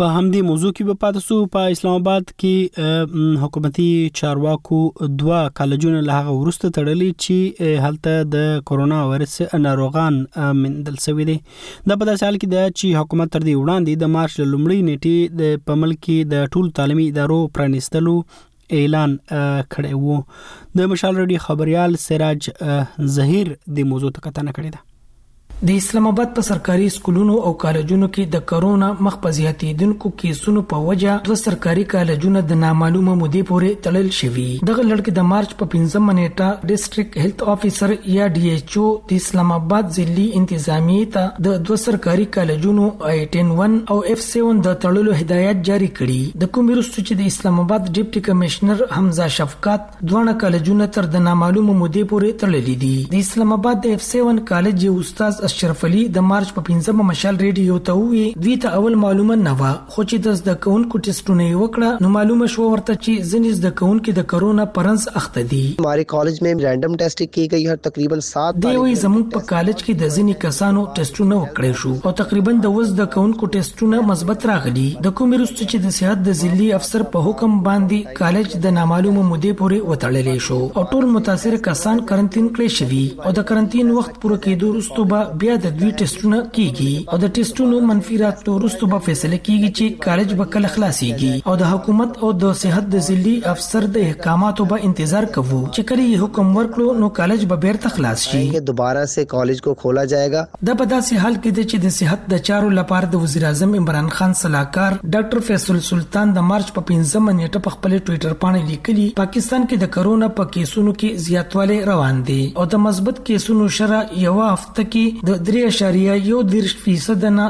په همدې موضوع کې به پاتې سو. په اسلام آباد کې حکومتي چارواکو 2 کالجونه له هغه وروسته تړلي چې هلته د کورونا وایرس ناروغان مندل شوي دي. دا په داسې حال کې ده چې حکومت تر دې وړاندې د مارچ لومړۍ نیټې د په ملک کې د ټول تعلیمي ادارو پرانیستلو اعلان کړی وو. د مشال رادیو خبريال سراج ظهیر د موضوع ته کتنه کړې ده. د اسلام آباد په سرکاري سکولونو او کالجونو کې د کرونا مخ په زیاتېدونکو کیسونو په وجه 2 سرکاري کالجونه د نامعلومه مودې پورې تړل شوي. دغه لړ د مارچ په 15 نیټه ډیسټریکټ هیلث افیسر یا ډي ایچ او د اسلام آباد ضلعي انتظامیه ته د 2 سرکاري کالجونو I-10-1 او F-7 د تړلو هدایت جاری کړي. د کوم وروسته چې د اسلام آباد ډیپټي کمشنر حمزه شفقت دوه کالجونه تر د نامعلومه مودې پورې تړلي دي. د اسلام آباد د F-7 کالج استاد اشرف علي د مارچ په 15 مشال ریډیو ته وی دوی ته اول معلومه نه و، خو چې د زده کوونکو ټیسټونه وکړه نو معلومه شو ورته چې ځینې زده کوونکو د کرونا پرنس اخته دي. हमारे कॉलेज में रैंडम टेस्टिंग की गई है तकरीबन 7 دی وی زموږ په کالج کې د ځینې کسانو ټیسټونه وکړي شو او تقریبا د وزده کوونکو ټیسټونه مثبت راغلي. د کوم وروسته چې د صحت د ضلعي افسر په حکم باندې کالج د نامعلومه مودې پورې وتړل شو او ټول متاثر کسان کرنټین کړي شوي او د کرنټین وخت پوره کېدو وروسته به بیا د دوی ټیسټونه کیږي او د ټیسټونو منفي راتلو وروسته به فیصله کیږي چې کالج به کله خلاصيږي او د حکومت او د صحت د ضلعي افسر د احکاماتو به انتظار کوو چې کله یې حکم ورکړو نو کالج به بیرته خلاص شي. دوباره سے کالج کو کھولا جائے گا. د په داسې حال کې چې د صحت د چارو لپاره د وزیر اعظم عمران خان صلاحکار ډاکټر فیصل سلطان د مارچ په 15 نیټه په خپل ټوئیټر باندې لیکلي پاکستان کې د کرونا په کیسونو کې زیاتوالی روان دي او د مثبت کیسونو شرح یو هفته کې د 3.1% نه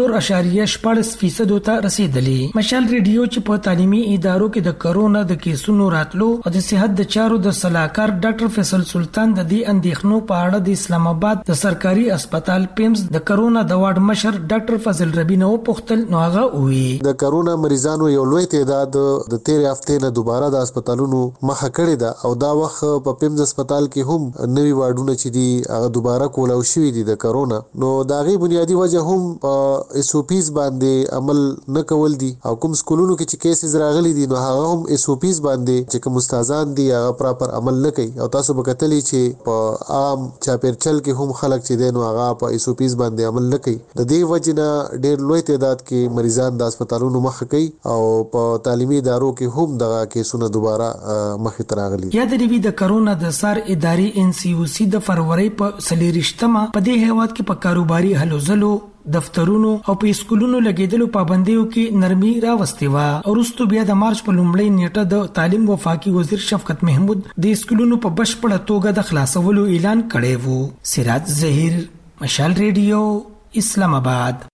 4.14% ته رسیدلې. مشال ریډیو چې په تعلیمي ادارو کې د کرونا د کیسونو راتلو او د صحت د چارو د صلاحکار ډاکټر فیصل سلطان د دې اندېښنو په اړه د اسلام آباد د سرکاري هسپتال پیمز د کرونا د وارډ مشر ډاکټر فضل ربی نو پختل نو هغه وی د کرونا مریضانو یو لوی تعداد د 13 هفتې نه دوباره د هسپتالونو مخه کړې ده او دا وخت په پیمز هسپتال کې هم نوي وارډونه چې دي هغه دوباره کولاو شوي دي د کرونا. نو داغي بنیادی وجه هم اس او پیز باندې عمل نه کول دي او کوم سکولونو کې چې کیسز راغلي دي نو هغه هم اس او پیز باندې چې کوم استادان دي هغه پراپر عمل نه کوي او تاسو به کتلی چې په عام چاپیرچل کې هم خلک چې دي نو هغه په اس او پیز باندې عمل نه کوي. د دې وجه نه ډېر لوی تعداد کې مریضان د هسپتالونو مخ کوي او په تعلیمي ادارو کې هم دغه کیسونه دوباره مخې ته راغلي. یاد لري د کرونا د سار ادارې ان سی او سی د فروری په 23مه په دې هیواد کې په کاروباري هلو ځلو دفترونو او په سکولونو لګیدلو پابندیو کې نرمي راوستي و او وروسته بیا د مارچ په لومړۍ نیټه د تعلیم وفاقي وزیر شفقت محمود د سکولونو په بشپړه توګه د خلاصولو اعلان کړی وو. سراج ظهیر مشال ریډیو اسلام آباد.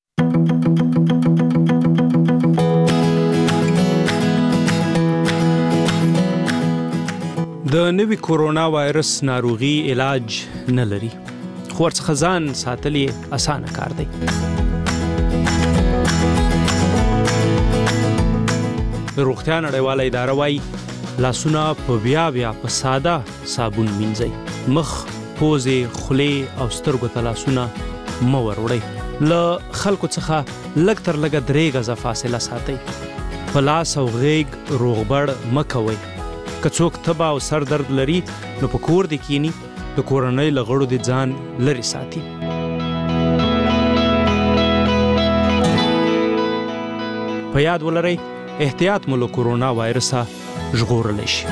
د نوي کورونا وایرس ناروغي علاج نه لري خو ورڅخه ځان ساتل یې اسانه کار دی. روغتیا نړیواله اداره وايي لاسونه په بیا په ساده صابون مینځئ. مخ، پوزې، خولې او سترګو ته لاسونه مه وروړئ. له خلکو څخه لږ تر لږه 3 غزه فاصله ساتئ. په لاس او غیږ روغبړ مه کوئ. که څوک تبه او سر درد لري نو په کور دې کینی د کورنۍ له غړو دې ځان لرې ساتي. په یاد ولرئ احتیاط مو له کورونا وایرسه ژغورلی شي.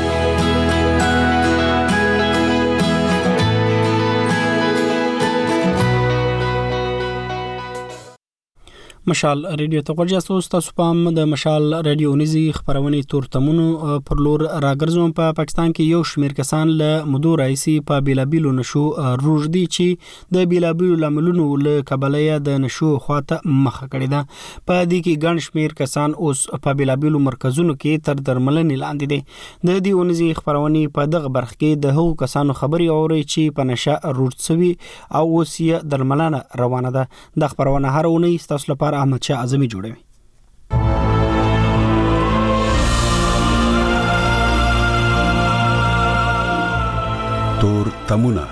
مشال ریډیو ته ورجاستو تاسو پام د مشال ریډیو نيزي خبرونه تورتمونو پر لور راګرځوم. په پاکستان کې یو شمېر کسان له مودو رئیسي په بیلابیلو نشو روزدي چې د بیلابیلو لاملونو له کبلیا د نشو خواته مخه کړی ده. په دې کې ګڼ شمېر کسان اوس په بیلابیلو مرکزونو کې تر درملنې لاندې دي. د دې ونیزي خبرونه په دغه برخه کې د هغو کسانو خبري اوري چې په نشه روزسوي او اوس یې درملنه روانه ده. د خبرونه هر ونی تاسو لپاره احمد شاه اعظمي جوړوي. تور تمونه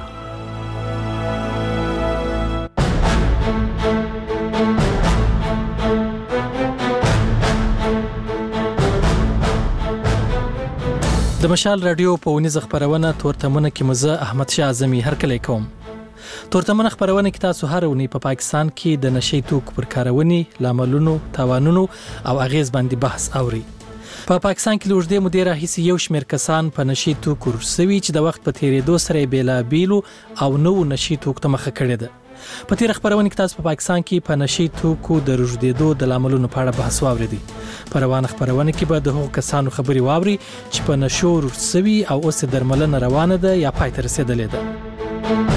د مشال رادیو په ونیزه خبرونه تورتمنه کې مزه احمد شاه اعظمي هرکلی کوم. تورتمنه خبرونه کې تاسو هر ونی په پاکستان کې د نشي توکو پر کارونې، لاملونو، تاوانونو او اغیز باندې بحث اوري. په پاکستان کې لوړدې مودې راهیسې یو شمېر کسان په نشي توکو رسوي چې د وخت په تیریدو سره بیلابیلو او نو نشي توکو ته مخه کړې ده. په تیر خبرونه کې تاسو په پاکستان کې په نشي توکو د رژدېدو د لاملونو په اړه بحث واوریدي. په روانه خبرونه کې به د هغو کسانو خبري واوري چې په نشو رسوي او اوس درملنه روانه ده یا پای ته رسیدلې ده.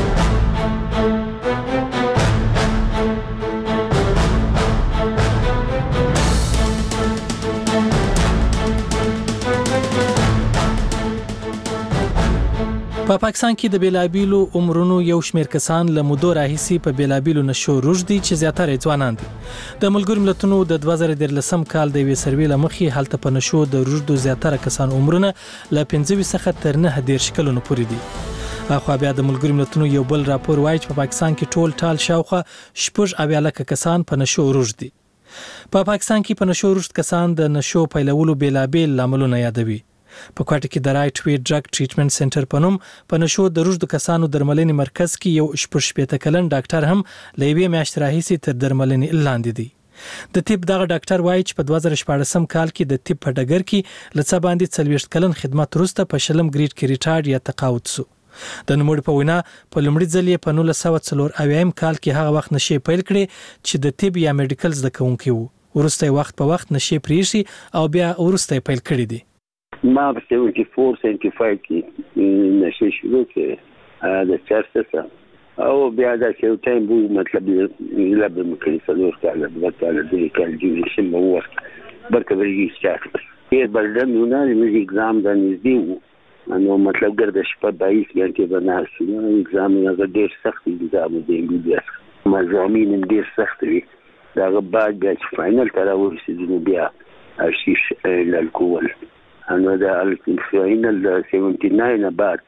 په پاکستان کې د بیلابیلو عمرونو یو شمېر کسان له مودو راهیسې په بیلابیلو نشو روږدي چې زیاتره ځوانان دي. د ملګرو ملتونو د 2013 کال د یوې سروې له مخې هلته په نشو د روږدو زیاتره کسان عمرونه له 15 څخه تر 19 کلونو پورې دي. اخو بیا د ملګرو ملتونو یو بل راپور وایي چې په پاکستان کې ټول ټال شاوخه 8 کسان په نشو روږدي. په پاکستان کې په نشو روږد کسان د نشو پیلولو بیلابیل لاملونه یادوي. په کوټه کې د رائټ وی ډرګ ټریټمنټ سنټر په نوم په نشو د روږدو کسانو درملنې مرکز کې یو 18 کلن ډاکټر هم له یوې میاشتې راهیسې تر درملنې لاندې دی. د طب دغه ډاکټر وایي چې په 2014 کال کې د طب په ډګر کې له څه باندې 40 کلن خدمت وروسته په شلم ګریډ کې ریټایرډ یا تقاعد شو. د نوموړي په وینا په لومړي ځل یې په 1994 کال کې هغه وخت نشي پیل کړي چې د طب یا میډیکل زده کوونکی وو. وروسته وخت په وخت نشي پریشي او بیا وروسته پیل کړي دي. ما په 74-75 کې نشي شروع کړ د چارسه او بیا دا چې ټایم بو مطلب لاب مکري څلور کاله د کال جوړ مو وخت برکه ورګي سټارټ یې بلدن نه موږ اگزام د نږدې نو مطلب ګرځش په 22 غنټه باندې شو اگزام یې ډېر سخت اگزام دی انګلیسي مزامین ډېر سخت وي دا بعد د فائنل تر ورسېدو بیا ارشیش الکول انا دا الفاینل 79 بعد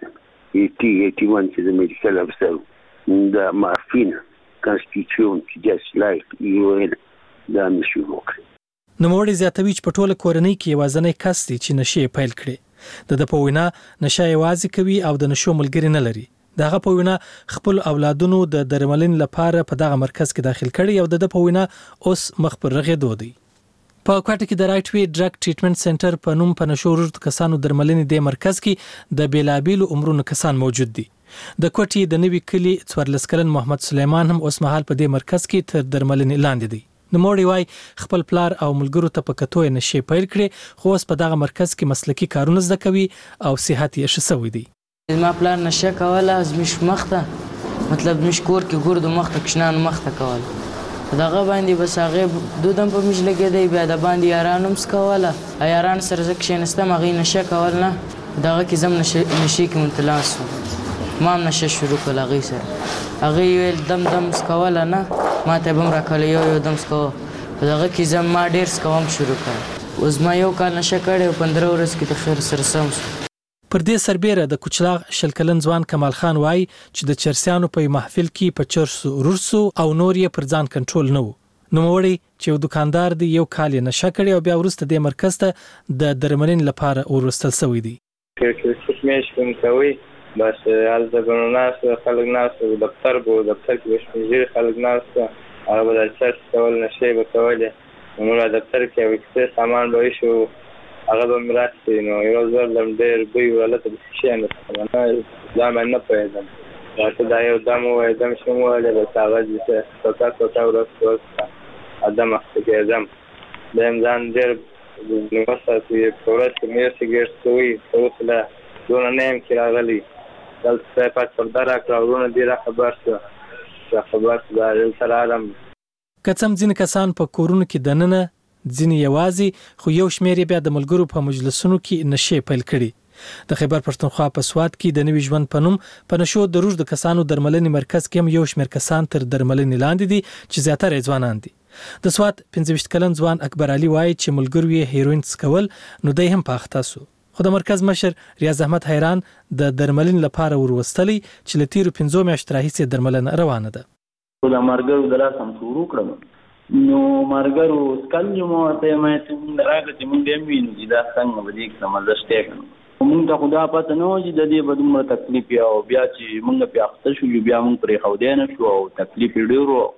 81 چې د میډیکل افسر دا مارفین کانستیټیوشن جست لایک UN دا نشو وکړي. نوموړي زیاتوي چې په ټوله کورنۍ کې یوازینی کس دی چې نشي پیل کړي. د په وینا نشه یوازې کوي او د نشو ملګری نه لري. دغه په وینا خپل اولادونو د درملنې لپاره په دغه مرکز کې داخل کړي او د په وینا اوس مخ پر رغېدو دی. په کوټه کې د رائټ وی ډرګ ټریټمنټ سنټر په نوم په نشو روږدو کسانو درملنې د مرکز کې د بیلابیلو عمرونو کسان موجود دي. د کوټې د نوي کلی 14 کلن محمد سلیمان هم اوس مهال په دې مرکز کې تر درملنې لاندې دی. نوموړي وایي خپل پلار او ملګرو ته په کتو یې نشي پیل کړي خو اوس په دغه مرکز کې مسلکي کارونه زده کوي او صحت یې ښه شوی دی. ما پلان نشه کوله از مش مخته مطلب مش کور کې ګردو مخته کښنان مخته کوله دغه باندې بس هغه دودم په مش لګېدی بیا د باندې یارانم سکوله یاران سره زه کښېنستم هغې نشه کول نه دغه کې زم نشي کې مبتلا شوم ما هم نشه شروع کړل هغې سره هغې ویل دم سکوله نه ما ته به هم راکوله یو دم سکوه په دغه کې زم ما ډېر سکوم شروع کړل اوس ما یو کال نشه کړی او 15 ورځ کې د خیر سره سم شو. پر دې سربېره د کوچلاغ شل کلن ځوان کمال خان وایي چې د چرسیانو په محفل کې په چرسو ورسو او نور یې پر ځان کنټرول نه وو. نوموړی چې یو دکاندار دی یو کال یې نشه کړی او بیا وروسته د مرکز ته د درملنې لپاره وروستل شوی دی. کشمش کوم کوي بس الزګونو ناس خلک ناس دفتر کې شمیر خلک ناس هغه د چرس کول نشه به کولې نو دفتر کې وکړه سامان به شو هغه به مرسته نو یو ځل لم ډېر بوی ولته شي نه دا مې نه پېژنم دا دا یو دمو دم شمو له هغه چې توتا ورسته ادم کې ادم دیم ځان ډېر نو وسه چې پورت مې سګرټوي اوسله دونه نیم کې راغلي دلته پات پر درا کراونه دی را خبر دا سره عالم کڅم ځین کسان په کورونو کې دننه ځینې یوازې خو یو شمېر بیا د ملګرو په مجلسونو کې نشي پیل کړي. د خیبر پښتونخوا په سواد کې د نوي ژوند په نوم په نشو د روږدو کسانو درملنې مرکز کې هم یو شمېر کسان تر درملنې لاندې دي چې زیاتره ځوانان دي. د سواد 15 کلن ځوان اکبر علي وایي چې ملګرو یې هیروین څکول نو دی هم په اخته سو. خو د مرکز مشر ریاض احمد حیران د درملنې لپاره وروستلی چې له تیرو 15 میاشتو راهیسې درملنه روانه ده. د مرګرو د لاس هم شروع کړم نو مرګرو سکل مو ته مې ته راغله چې مونږ یې وینو چې دا څنګه ودی کوم زشته کوم موږ ته خدا پته نه و چې د دې به دومره تکلیف یا او بیا چې موږ بیا اخته شو بیا موږ پرې ښودی نه شو او تکلیف یې ډېر و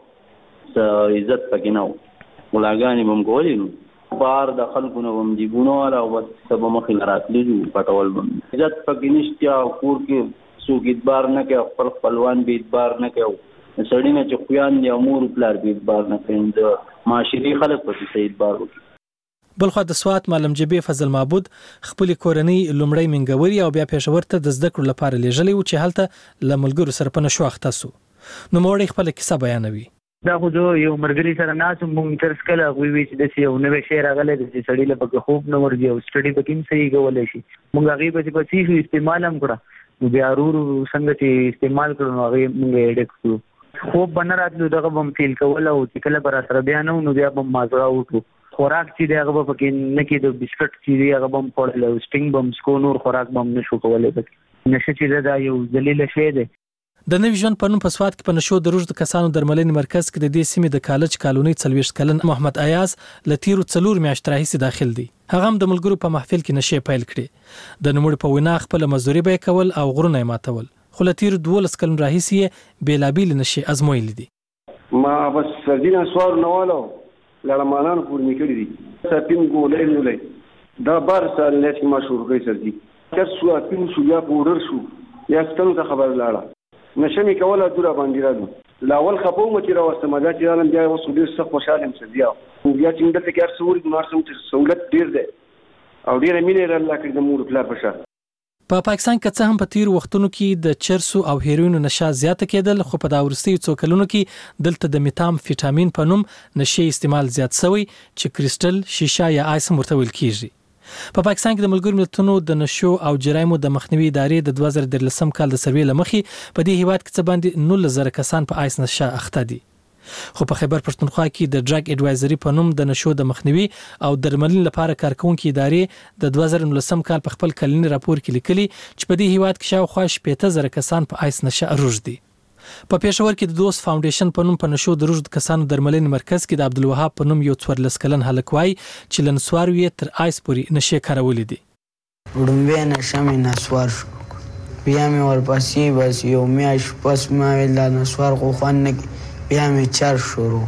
څه عزت پکې نه و غلاګانې به م کولې نو بار د خلکو نه به م جیبونه والا او بس څه به مخې نه راتلي شو پټول به عزت پکې نشته او کور کې څوک اعتبار نه کوي خپل خپلوان به اعتبار نه کوي سړی نه چې خویان دي او مور پلار به اعتبار نه کوي د معاشري خلک پکې څه اعتبار وکړي. بلخو د سوات معلم جبی فضل معبود خپل کورنۍ لومړی منګوري او بیا پېښور ته د زده کړو لپاره لیږلی و چې هلته له ملګرو سره په نشو اخته سو. نو موړی خپل کیسه بیانوي. دا خو یو مرګري سره ناسم مونږ تر سکله وی چې د یو نوې شی راغلی چې سړی له پکې خوب نه ورځي او سټډي پکې هم صحیح کولای شي. مونږ هغه په څه استعمال هم کړه نو بیا ورو څنګه چې استعمال کړو نو هغه مونږ اډک کړو خوب بنه راتلو دغه بم فیل کول او چې کله پر سره بیا نو بیا بم مازړه وټو خوراک چې دغه پکې نه کې د بسکټ چې دغه بم پړل او سټینګ بم سکو نور خوراک بم نشو کولای پکې نشه چې دا یو ذلیل شی دی. د نوی ژوند په نوم په سوات کې په نشو د روږد کسانو درملنې مرکز کې د دې سیمې د کالج کالونی 40 کلن محمد ایاز لتیرو 4 میاشتې راهیسې داخل دی. هغه هم د ملګرو په محفل کې نشه پیل کړي. د نوموړي په وینا خپل مزدوري به کول او غرونه ماتول. خو لتیرو 12 کلن راهیسې بیلابیل نشه ازمویل دي. ما بس سردین سوار نوالو لړمانان پور میکړي دي سپین ګولې نولې دا بار سال لږ مشهور کوي سردي چې سو اپین شو یا پورر شو یا ستنو ته خبر لاړه نشه می کوله دوره باندې راځو لاول خپو مې راوسته مګا چې عالم بیا وسو ډیر څه خوشاله سردي او بیا چې د فکر سوري مارسم چې سہولت ډیر ده او ډیر مینه را الله کړ د مور پلا پښه. په پاکستان کې څه هم په تیر وختونو کې د چرسو او هیروینو نشه زیاته کېدل خو په دا وروستیو څو کلونو کې دلته د میتام فیټامین په نوم نشه استعمال زیات شوی چې کریسټل شیشه یا آیس مرتویل کیږي. په پاکستان کې د ملګرو ملتونو د نشو او جرایمو د مخنیوي ادارې د 2013 کال د سروې لمخې په دې هیواد کې څه باندې 19,000 کسان په آیس نشه اخته دي. خو په خیبر پښتونخوا کې د ډرګ اډوایزري په نوم د نشو د مخنیوي او درملنې لپاره کارکونکو ادارې د 2019 کال په خپل کلنی راپور کې لیکلي چې په دې هیواد کې شاوخوا 15,000 کسان په آیس نشه اروج دي. په پېښور کې د دوست فاونډیشن په نوم په نشو د روږد کسانو درملنې مرکز کې د عبدالوهاب په نوم یو 14 کلن هلک وای چې لنسوار یې تر آیس پورې نشه کارولې دي. وډمبه نشه مې نسوار شو بیا مې ورپسې بس یو میاش پس ما ویل نسوار خو خوان نه بیا مې چار شروع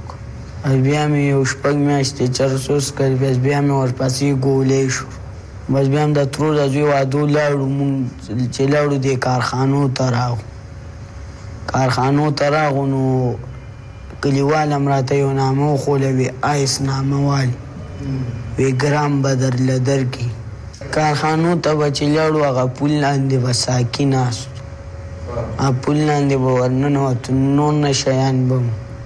بیا مې یو شپږ میاشتې چرسوس کړ بیا مې ورپسې ګولې شو بس بیا هم د ترور د زوی واده لاړو مونږ چې لاړو دې کارخانو ته راغو نو کلیوال هم راته یو نامه وښولوي آیس نامه والي وی ګرام به درله درکړي کارخانو ته به چې لاړو هغه پول لاندې به ساکي ناست پول لاندې به ورننوتو نور نه شیان به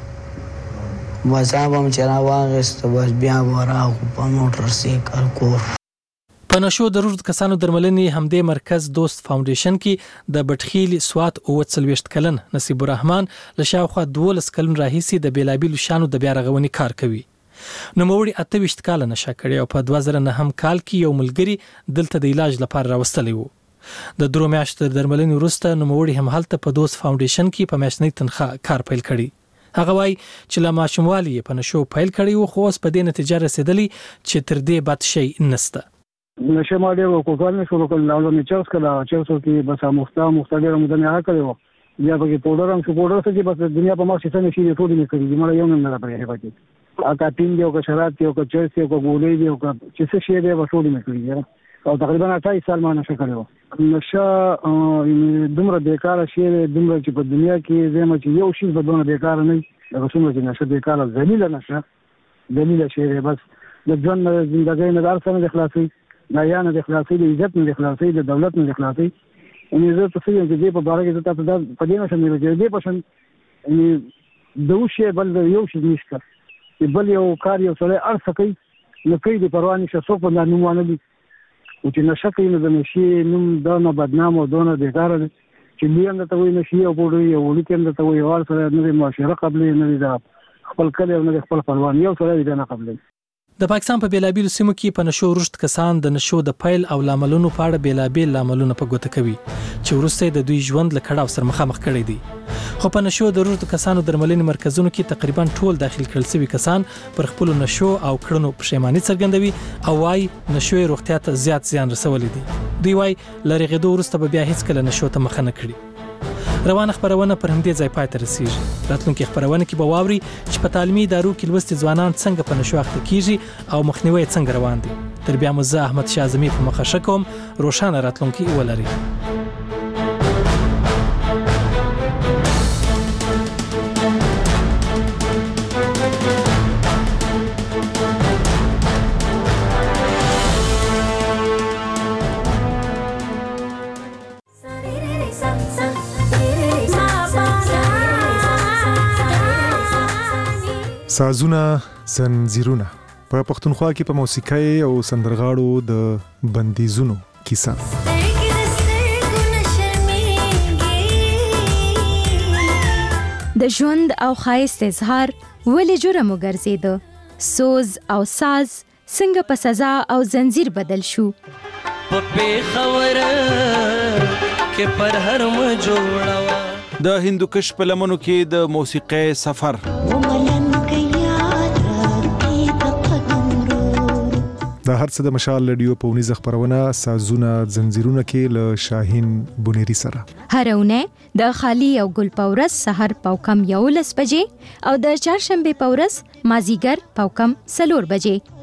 بس هغه به م چې راواخېسته بس بیا به راغو په موټر سایکل کور. په نشو د روږد کسانو درملنې همدې مرکز دوست فاونډیشن کې د بټخیل سوات 40 کلن نصیب الرحمن له شاوخوا 12 کلن راهیسې د بیلابیلو شانو د بیا رغونې کار کوي. نوموړي 28 کاله نشه کړې او په 2009 کال کې یو ملګري دلته د علاج لپاره راوستلی وو. د 3 میاشتو درملنې وروسته نوموړي هم هلته په دوست فاونډیشن کې په میاشتنۍ تنخواه کار پیل کړی. هغه وای چې لا ماشوموالي په نشو پیل کړی و خو اوس په دې نتیجه رسیدلی چې تر دې بد شي نسته. نشه ما ډېر وکړل نه شو کول نو مې چرس کړه چرسو کې بس مختلفه مده نه کړو بیا به پودر هم شو پودر څه بس دنیا په ما څه نه شي ټول نه کړی مړ یو نه راپېږي پاتې اګه تین یو که شراب یو که چرس یو که ګولې یو که څه شي به ټول نه کړی او تقریبا 28 سال ما نشه کړو نشه دومره بیکاره شی دومره چې په دنیا کې زموږ چې یو شی بدونه بیکاره نه هغه څومره چې نشه بیکاره ذلیل نشه ذلیل شی بس د ژوند زندګۍ نه دار سره خلاصي نه یا نه د خلاصي د عزت نه د خلاصي د دولت نه د خلاصي ان زه څه یم چې دې په باره کې تاسو دا په دې نشه مې چې دې پښن دوشه بل یو شي نشته چې بل یو کار یو سره ارڅ کوي نو کوي د پروانه شو په نومونه دي او چې نشه کوي نو د نشي نوم دا نه بدنام او دونه بیکاره دي چې لیان ته وي نشي او پوډي یو لیکن ته وي ور سره نه معاشره قبلې نه دي خپل کله نه خپل پروانه یو سره دي نه قبلې. د پاکستان په بیلابیلو سیمو کې په نشو روږد کسان د نشو د پیل او لاملونو په اړه بیلابیل لاملونه په ګوته کوي چې وروسته د دوی ژوند له کړاو سره مخامخ کړي دي. خو په نشو د روږد کسانو درملنې مرکزونو کې تقریبا ټول داخل کړل شوي کسان پر خپل نشو او کړنو پښیماني څرګندوي او وايي نشو روغتیا ته زیات زیان رسولي دي. دوی وايي لرغېدو وروسته به بیا هیڅ کله نشو ته مخه نه کړي. روانه خبرونه پر همدې ځای پای ته رسیږي. راتلونکي خبرونه کې به واوري چې په تعلیمي ادارو کې لوستي ځوانان څنګه په نشو اخته کیږي او مخنیوي څنګه روان دي. تر بیا مو زه احمد شاه اعظمي په مخه شکوم روښانه راتلونکي ولري. سازونه زنجیرونه په پښتونخوا کې په موسیقۍ او سندرغاړو د بندیزونو کیسه. د ژوند او ښایست اظهار ولې جرم وګرځیده؟ سوز او ساز څنګه په سزا او زنجیر بدل شو؟ په پیښور کې پر هر م جوړوا د هندوکش په لمنو کې د موسیقۍ سفر. دا هر څه د مشال رادیو په ونیزه خبرونه سازونه زنجیرونه کې له شاهین بونيري سره هرونه د خالی او ګل پورس سحر پاوکم 11 بجې او د چهارشنبه پورس مازیګر پاوکم 4 بجې.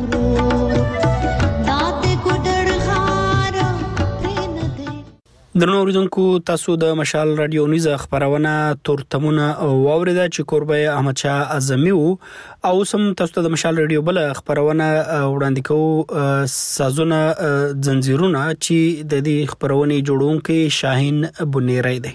درنو اوریدونکو تاسو د مشال رادیو نیزه خبرونه تورتمونه واوریده چې کوربه احمد شاه اعظمي او سم تاسو د مشال رادیو بل خبرونه وړاندې کوو سازونه زنجیرونه چې د دې خبرونه جوړونکي شاهین بونيري دی.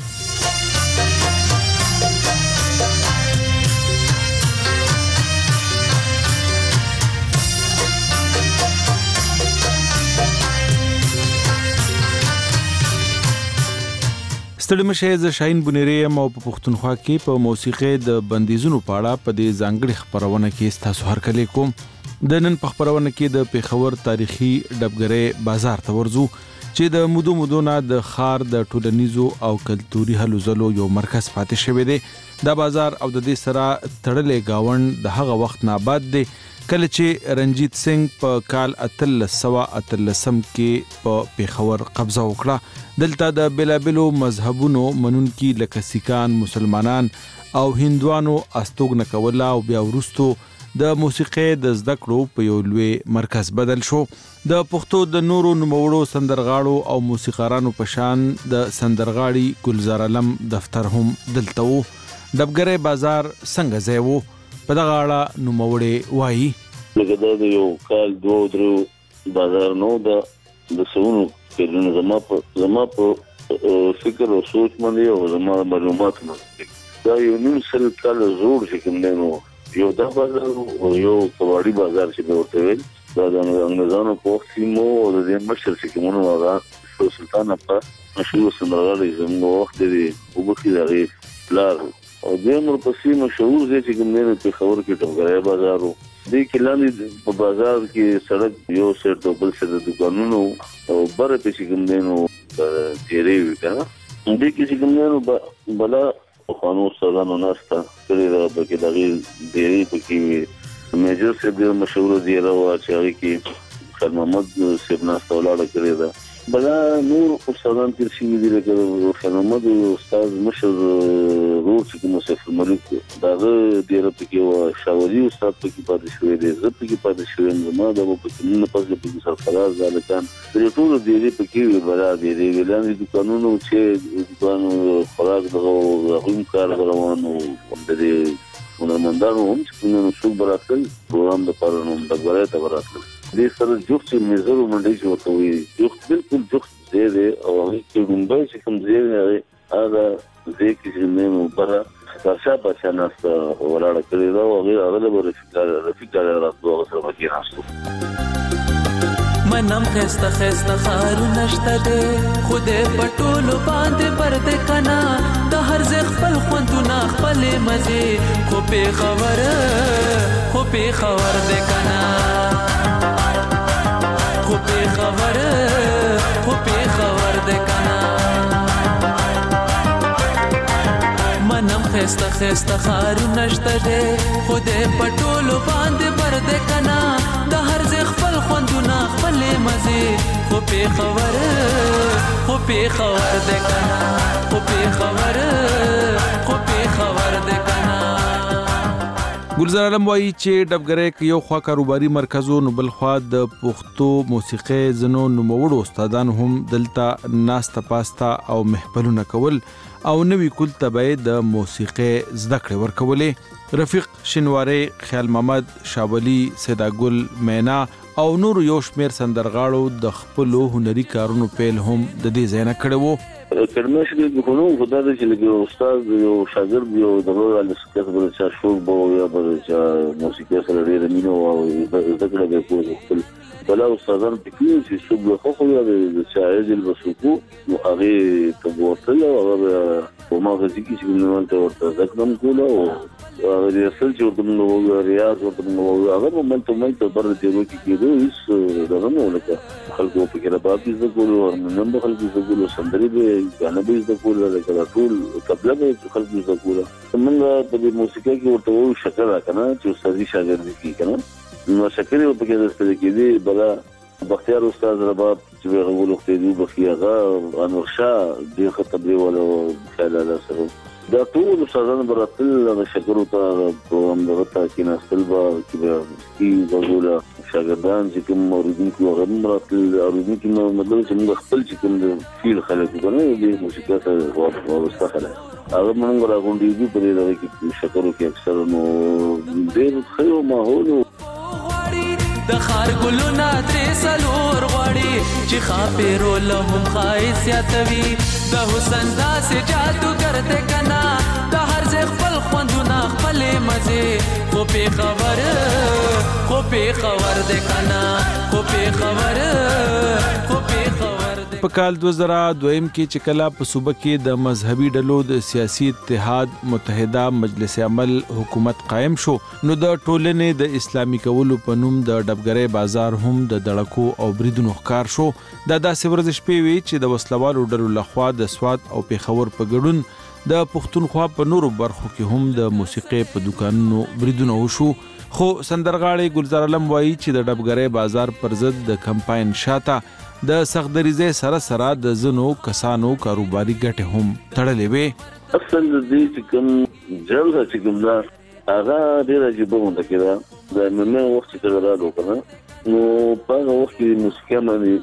ستړي مشه ز شاهین بونيري او په پښتونخوا کې په موسیقۍ د بندیزونو په اړه په دې ځانګړي خبرونه کې تاسو هر کله کوم. د نن په خبرونه کې د پیښور تاریخي ډبګرې بازار ته ورځو چې د مودو نه د خار د ټولنیزو او کلتوري هلو ځلو یو مرکز پاتې شوی دی. دا بازار او د دې سره تړلې گاوند د هغه وخت نه بعد دی کله چې رنجیت سنگ په کال 1883 کې په پیښور قبضه وکړه. دلته د بلابلو مذهبونو منونکي لکه سیکان، مسلمانان او هندوانو استوګنه کوله او بیا وروستو د موسیقۍ د زده کړو په یو لوی مرکز بدل شو. د پښتو د نورو نوموړو سندرغاړو او موسیقارانو په شان د سندرغاړي ګلزار علم دفتر هم دلته وو. ډبګرې بازار څنګه ځای وو؟ په دغه اړه نوموړی وایي لکه دا د یو کال 2-3 بازار نو د سونو کې زما په فکر او سوچ باندې او زما معلومات نه دا یو نیم سل کال زوړ چې کوم نو یو دا بازار او یو کواړی بازار چې ورته ویل دا د انګريزانو په سیمو او د مشر چې کومو هغه سلطان په مشهور سندرغاړي زموږ وخت دی او بخي دغه پلار او دمر په سیمه مشهور دی چې کوم نه په خبر کې ټوګره بازارو د کلاندې په بازار کې سړک یو سر ته بل سر د دکانونو او بره په شګمنو تیرې وکړه د کې شګمنو بلا خانو سلام ناستا کړی دا په کې دغه ډېری په کې میجر سره د مشهور دی راو چې کې خان محمد سیبنا استولاړه کړی دا بلا نور استادان تیر شي دي لکه خان محمد استاد مشر روز کې مصطفی ملک داغه ډیره پکې و شاوري استاد پکې پاتې شوی دی زه پکې پاتې شوم ما دا په نه پاتې پکې سرفراز ځلکان د ټول ډیره پکې بلا دی ویلان دي قانونو چې قانون خلاص دغه هم کار روانو د دې ونرمندانو هم چې نو څو براتل پروګرام د پرونو د غوړې ته براتل دې سره جوخت میزرو منډي جوړته وي جوخت بالکل جوخت زیاده او هیڅ کومبای چې کوم زیاده هغه دې کې نو برا تاسو په ناس ولاړ کړی دا او هغه رفیق راځو سره کې راځو منم خسته خارو نشته دې خوده پټولو باندې پرده کنا د هر ځ خپل خوندونه خپل مزه خو په خبر دې کنا خو په خبر دې کنا منم خسته خارو نشته دې خوده پټولو باندې پرده کنا د هر ځ خپل خوندونه خپل مزه خو په خبر خو په خبر د کنا خو په خبر خو په خبر د کنا. ګلزار عالم وایي چې ډبګرۍ یو خوا کاروباري مرکزو نو بل خوا د پښتو موسیقي ځنو نوموړو استادان هم دلته ناسته پاسته او محفلونه کول او نوی کول تبعید د موسیقي زده کړې ورکولې. رفیق شینواری، خیال محمد، شاولی، سیداګل، مینا او نور یو شمیر سندرغاړو د خپل هنري کارونو پیل هم د دې ځای نه کړی و. کلمه شي د خونو خدای دې چې لګي استاد یو شاګرد یو د ورو د سکت بل چا شوق بو یا بل چا موسیقي سره ډېر مینه او زده کړه به کوو خپل بلا استادان پکې چې څوک خو خو یا د شاعر د بسوکو نو هغه تبوتل او هغه ما غزي کې چې نو ته ورته ځکم کوله او هغه اصل چې ورته نو ریاض ورته نو هغه مونته بر دې وکی کېدو هیڅ دغه نو لکه خلکو په کې راځي زه کولو او نن به خلکو زه کولو سندري به غانه به زه کولو لکه ټول قبل به خلکو زه کولو. موږ په موسیقي کې ورته وو شکر راکنه چې استادي شاګرد کې کنه نو شکر یو په کې درته کېدی بلا بختیار استاد رباب چې هغه ولوخته دی بخیاغه انور شاه دې خطبه ولا خیال الله سره دا ټول استادان براتل د شکر ته پروګرام دغه کې نستل با چې وګوره شاګردان چې کوم اوریدونکو هغه براتل اوریدونکو نو مطلب چې موږ خپل چې کوم فیل خلک کنه د موسیقي سره ورسته خلک هغه موږ راغونډي دي په دې کې شکر کې اکثر نو ډېر خیر ماحول د خار ګلونه درې سلور غوړي چې خاپېرو له هم خایسیاتوي د حسن داسې جادوګر دی کنه د هر ځای خپل خوندونه خپلې مزې خو پې خبر خو پې خبر دی کنه خو پې خبر خو پې خبر. په کال 2002 کې چې کله په صوبه کې د مذهبي ډلو د سیاسي اتحاد متحده مجلس عمل حکومت قائم شو نو د ټولنې د اسلامي کولو په نوم د ډبګرۍ بازار هم د دړکو او بریدونو ښکار شو. دا داسې ورځ شپې وي چې د وسلوالو ډلو لخوا د سوات او پیښور په ګډون د پښتونخوا په نورو برخو کې هم د موسیقي په دکانونو بریدونه وشو. خو سندرغاړي ګلزار عالم وایي چې د ډبګرۍ بازار پر ضد د کمپاین شاته د سختدریزه سره سره د زنو کسانو کاروباري ګټه هم تړلې وي. اصل دې چې کوم جلسه چې کوم دا هغه ډېر عجیب ونده کېده د مې وخت چې راغلو کنه نو په هغه وخت کې موسیقي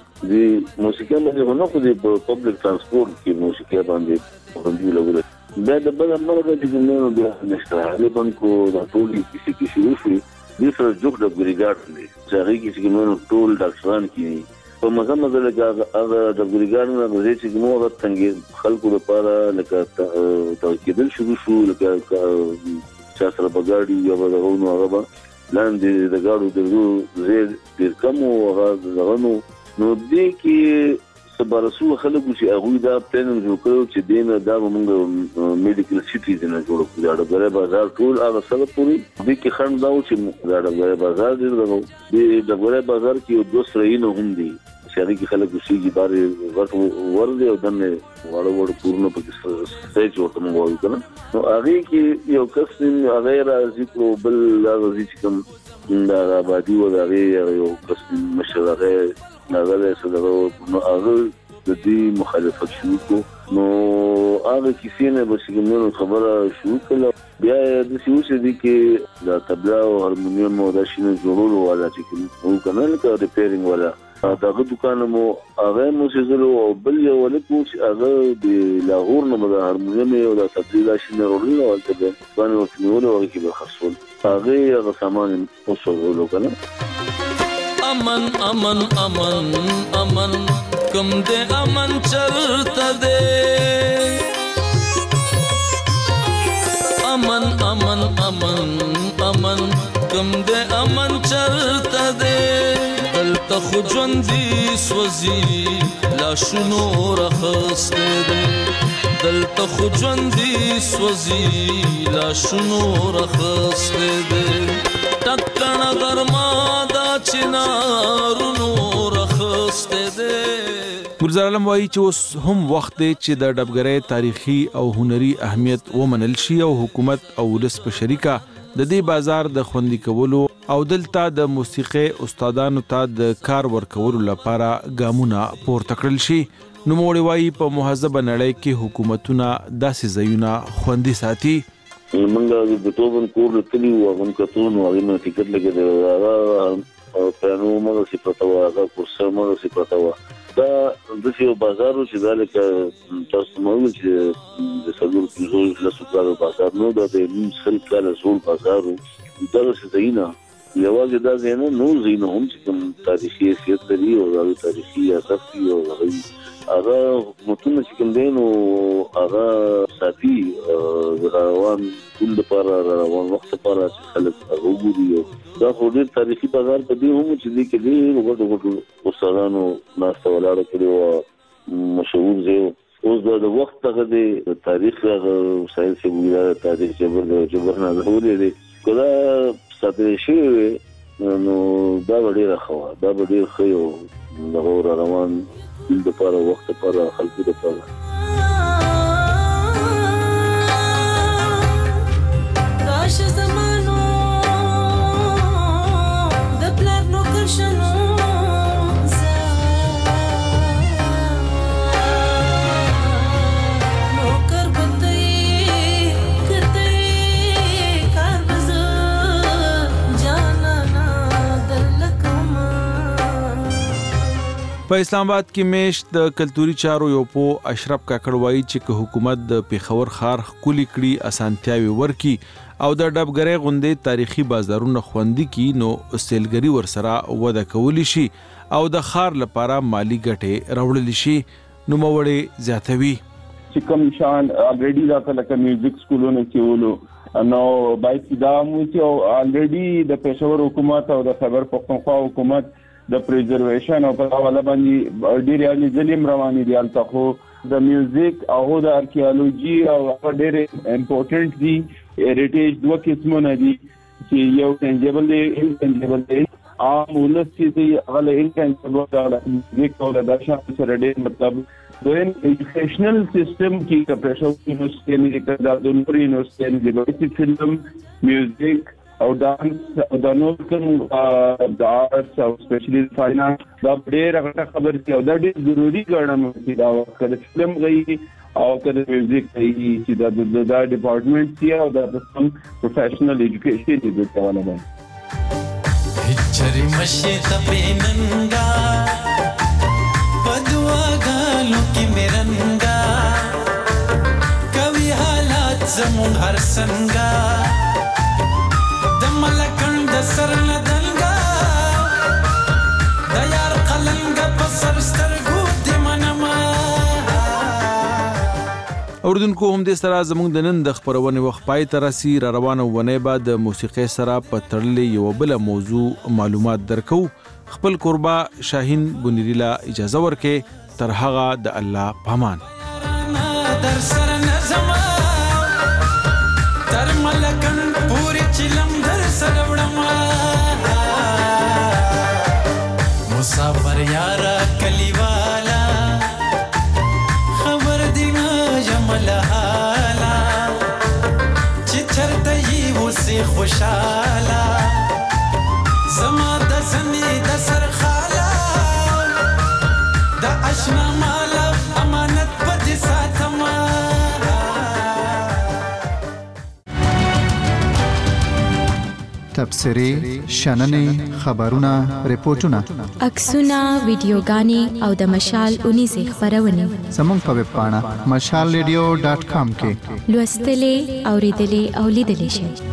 باندې نو خو د پبلک ترانسپورت کې موسیقي باندې لګول دا د بل مرګ چې نو د نشته بانکو د ټولي کسی وشي د سره جوړ د بریګاډ دی چې هغه کې نو ټول ډاکټران کې په مزه لګا هغه د بریګاډ نه غوړي چې موږ څنګه خلکو لپاره لکه تاکیدل شو لکه چې سره بغاړي یا بدغونو هغه لاندې د گاډو د زیر ډیر کم او هغه نو دې کې سبارسو خلکو چې هغه دا پلان جوړ کړو چې دینه دا موږ میډیکل سیټیز نه جوړ کړو دا د بازار ټول هغه سره پوری دې کې خند دا چې دا د بازار دی د بازار کې دوه سرینه هم دي شهري کې خلک وسیږي بارې ورده او دنه وړ پورنه په سټیج ورته مو وایو کنه نو هغه کې یو کس هغه راځي کو بل راځي چې کوم دا آبادی و دا یو کس مشره هغه سره نو هغه د دې مخالفت شروع کو نو هغه کیسې نه بسګنو خبره شروع کړه بیا د سیوسه دي کې دا تبلا او هارمونیم او دا شنو جوړولو والا چې کوم کنه لکه ریپیرینګ والا داغه دکان مو هغه مو سيزلو او بل یو ولکو چې هغه د لاهور نه د هارمونیم او د تبدیل شنه ورولو او ته باندې ورتنول او کې به خرڅول هغه سامان اوسولو کنه. امن امن امن امن کم دې امن چلته دې امن امن امن امن کم دې امن چلته دې دلته خو ژوندي سوځي لا شنو راخسته دې دلته خو ژوندي سوځي لا شنو راخسته دې ټکړه غرما دا چنارونو راخسته دې. ګلزار عالم وایي چې اوس هم وخت دی چې د ډبګرۍ تاریخي او هنري اهمیت ومنل شي او حکومت او ولس په شریکه د دې بازار د خوندي کولو او دلته د موسیقي استادانو ته د کار ورکولو لپاره ګامونه پورته کړل شي. نوموړي وایي په مهذبه نړۍ کې حکومتونه داسې ځایونه خوندي ساتي. موږ د توبن کور لتلی او هم کتون او هم ټیکټ لګیدل پرانو موږ څه پتاوه دا کورسه موږ څه پتاوه دا د یو بازار چې دالکه تاسو موږ چې د سلور کیلو له سوقو بازار نو دا د سل کاله زول بازار دا څه زینا یوازې دا زینا نو زینا هم چې تاریخي حیثیت لري او د تاریخي اساس او هغه حکومتونه چې کوم دین او هغه ساتي روان ټول لپاره روان وخت لپاره چې خلک وګوري دا خو ډېر تاریخي بازار په دې هم چې دې کې ډېر وګړو استادانو ناسته ولاړه کړي او مشهور ځای اوس د وخت هغه د تاریخ وسایل چې موږ تاریخ جبر نه غوړي دي کله ساتل شي نو دا ډېر ښه دا ډېر ښه یو د روان د لپاره وخت لپاره خلکو لپاره په اسلام آباد کې میشت د کلتوري چارو یو په اشرف کاکړ وایي چې حکومت د پیښور ښار ښکلي کړي اسانتیاوي ورکي او د ډبګرۍ غوندې تاریخي بازارونه خوندي کړي نو سیلګري ورسره وده کولی شي او د ښار لپاره مالی ګټې راوړل شي. نوموړي زیاتوي چې کوم شان الریډي دا لکه میوزیک سکولونه کې نو باید دا مو چې الریډي د پېښور حکومت او د خیبر پختونخوا حکومت د پریزرویشن او په حواله باندې ډېر عالی ظلم رواني دي البته خو د میوزیک او د آرکیالوجي او ډېر امپورټنٹ دي هریټیج دوه قسمونه دي چې یو ټنجبل دی انټنجبل دی عام ولس چې هغه انټنجبل د میوزیک او د شان سره ډېر مطلب دویم ایجوکیشنل سیستم کې د پرېشر یونیورسيټي کې د نوري یونیورسيټي د فلم میوزیک او ډانس او د نور کوم د آرټس او سپیشلی فاینانس دا ډېر هغه خبر دی او دا ډېر ضروری ګڼم چې دا کله فلم غي او کله میوزیک غي چې دا ډپارټمنټ دی او دا کوم پروفیشنل ایجوکیشن دی په حواله باندې هچري مشي تپیننګا پدواګالو کې میرنګا کوي حالات زمون هر څنګه ملکن د سر ندلګا د یار قلنګ په سر سترګو د منما. اوردونکو هم د سره زموږ د نن د خبرونه وخت پای تر سي روانه ونه بعد موسیقي سره په تړلې یو بل موضوع معلومات درکو. خپل قربا شاهین بنيريلا اجازه ورکې تر هغه د الله پامان در سر نظم تر ملکن پوری چلم در سروڑما مسافر یارا کلیوالا خبر دینا جمل حالا چچرتا ہی اسے خوشالا زما د زنی د سر خالا د اشنا مالا امانت پد ساتما. تبصرې شننې خبرونه ریپورتونه عکسونه ویډیوګانې او د مشال 19 خبرونه زموږ په ویب پاڼه mashalradio.com کې لوستلې اوریدلې او لیدلې شئ.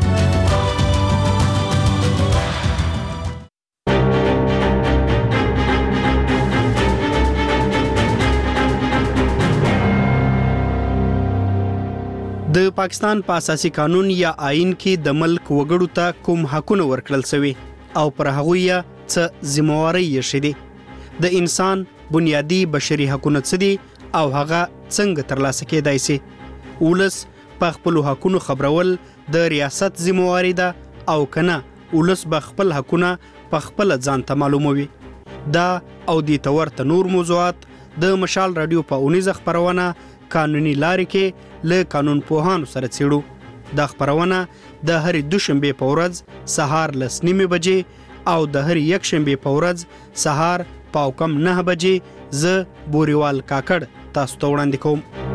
د پاکستان په اساسي قانون یا آئین کې د ملک وګړو ته کوم حقونه ورکړل شوی او پر هغه یې څه ذمہواری یې شې د انسان بنیادی بشري حقوقو څه دي او هغه څنګه ترلاسه کېدای شي. ولس په خپل حقوقو خبرول د ریاست ذمہواری ده او کنه ولس به خپل حقوقونه په خپل ځان ته معلوموي. دا او د تورته نور موضوعات د مشال رادیو په 19 خبرونه قانوني لارې کې له قانون پوهانو سره څېړو. دا خبرونه د هرې دوشنبې په ورځ سهار 9:30 بجې او د هرې یکشنبې په ورځ سهار 9:15 بجې زه بوريوال کاکړ تاسو ته وړاندې کوم.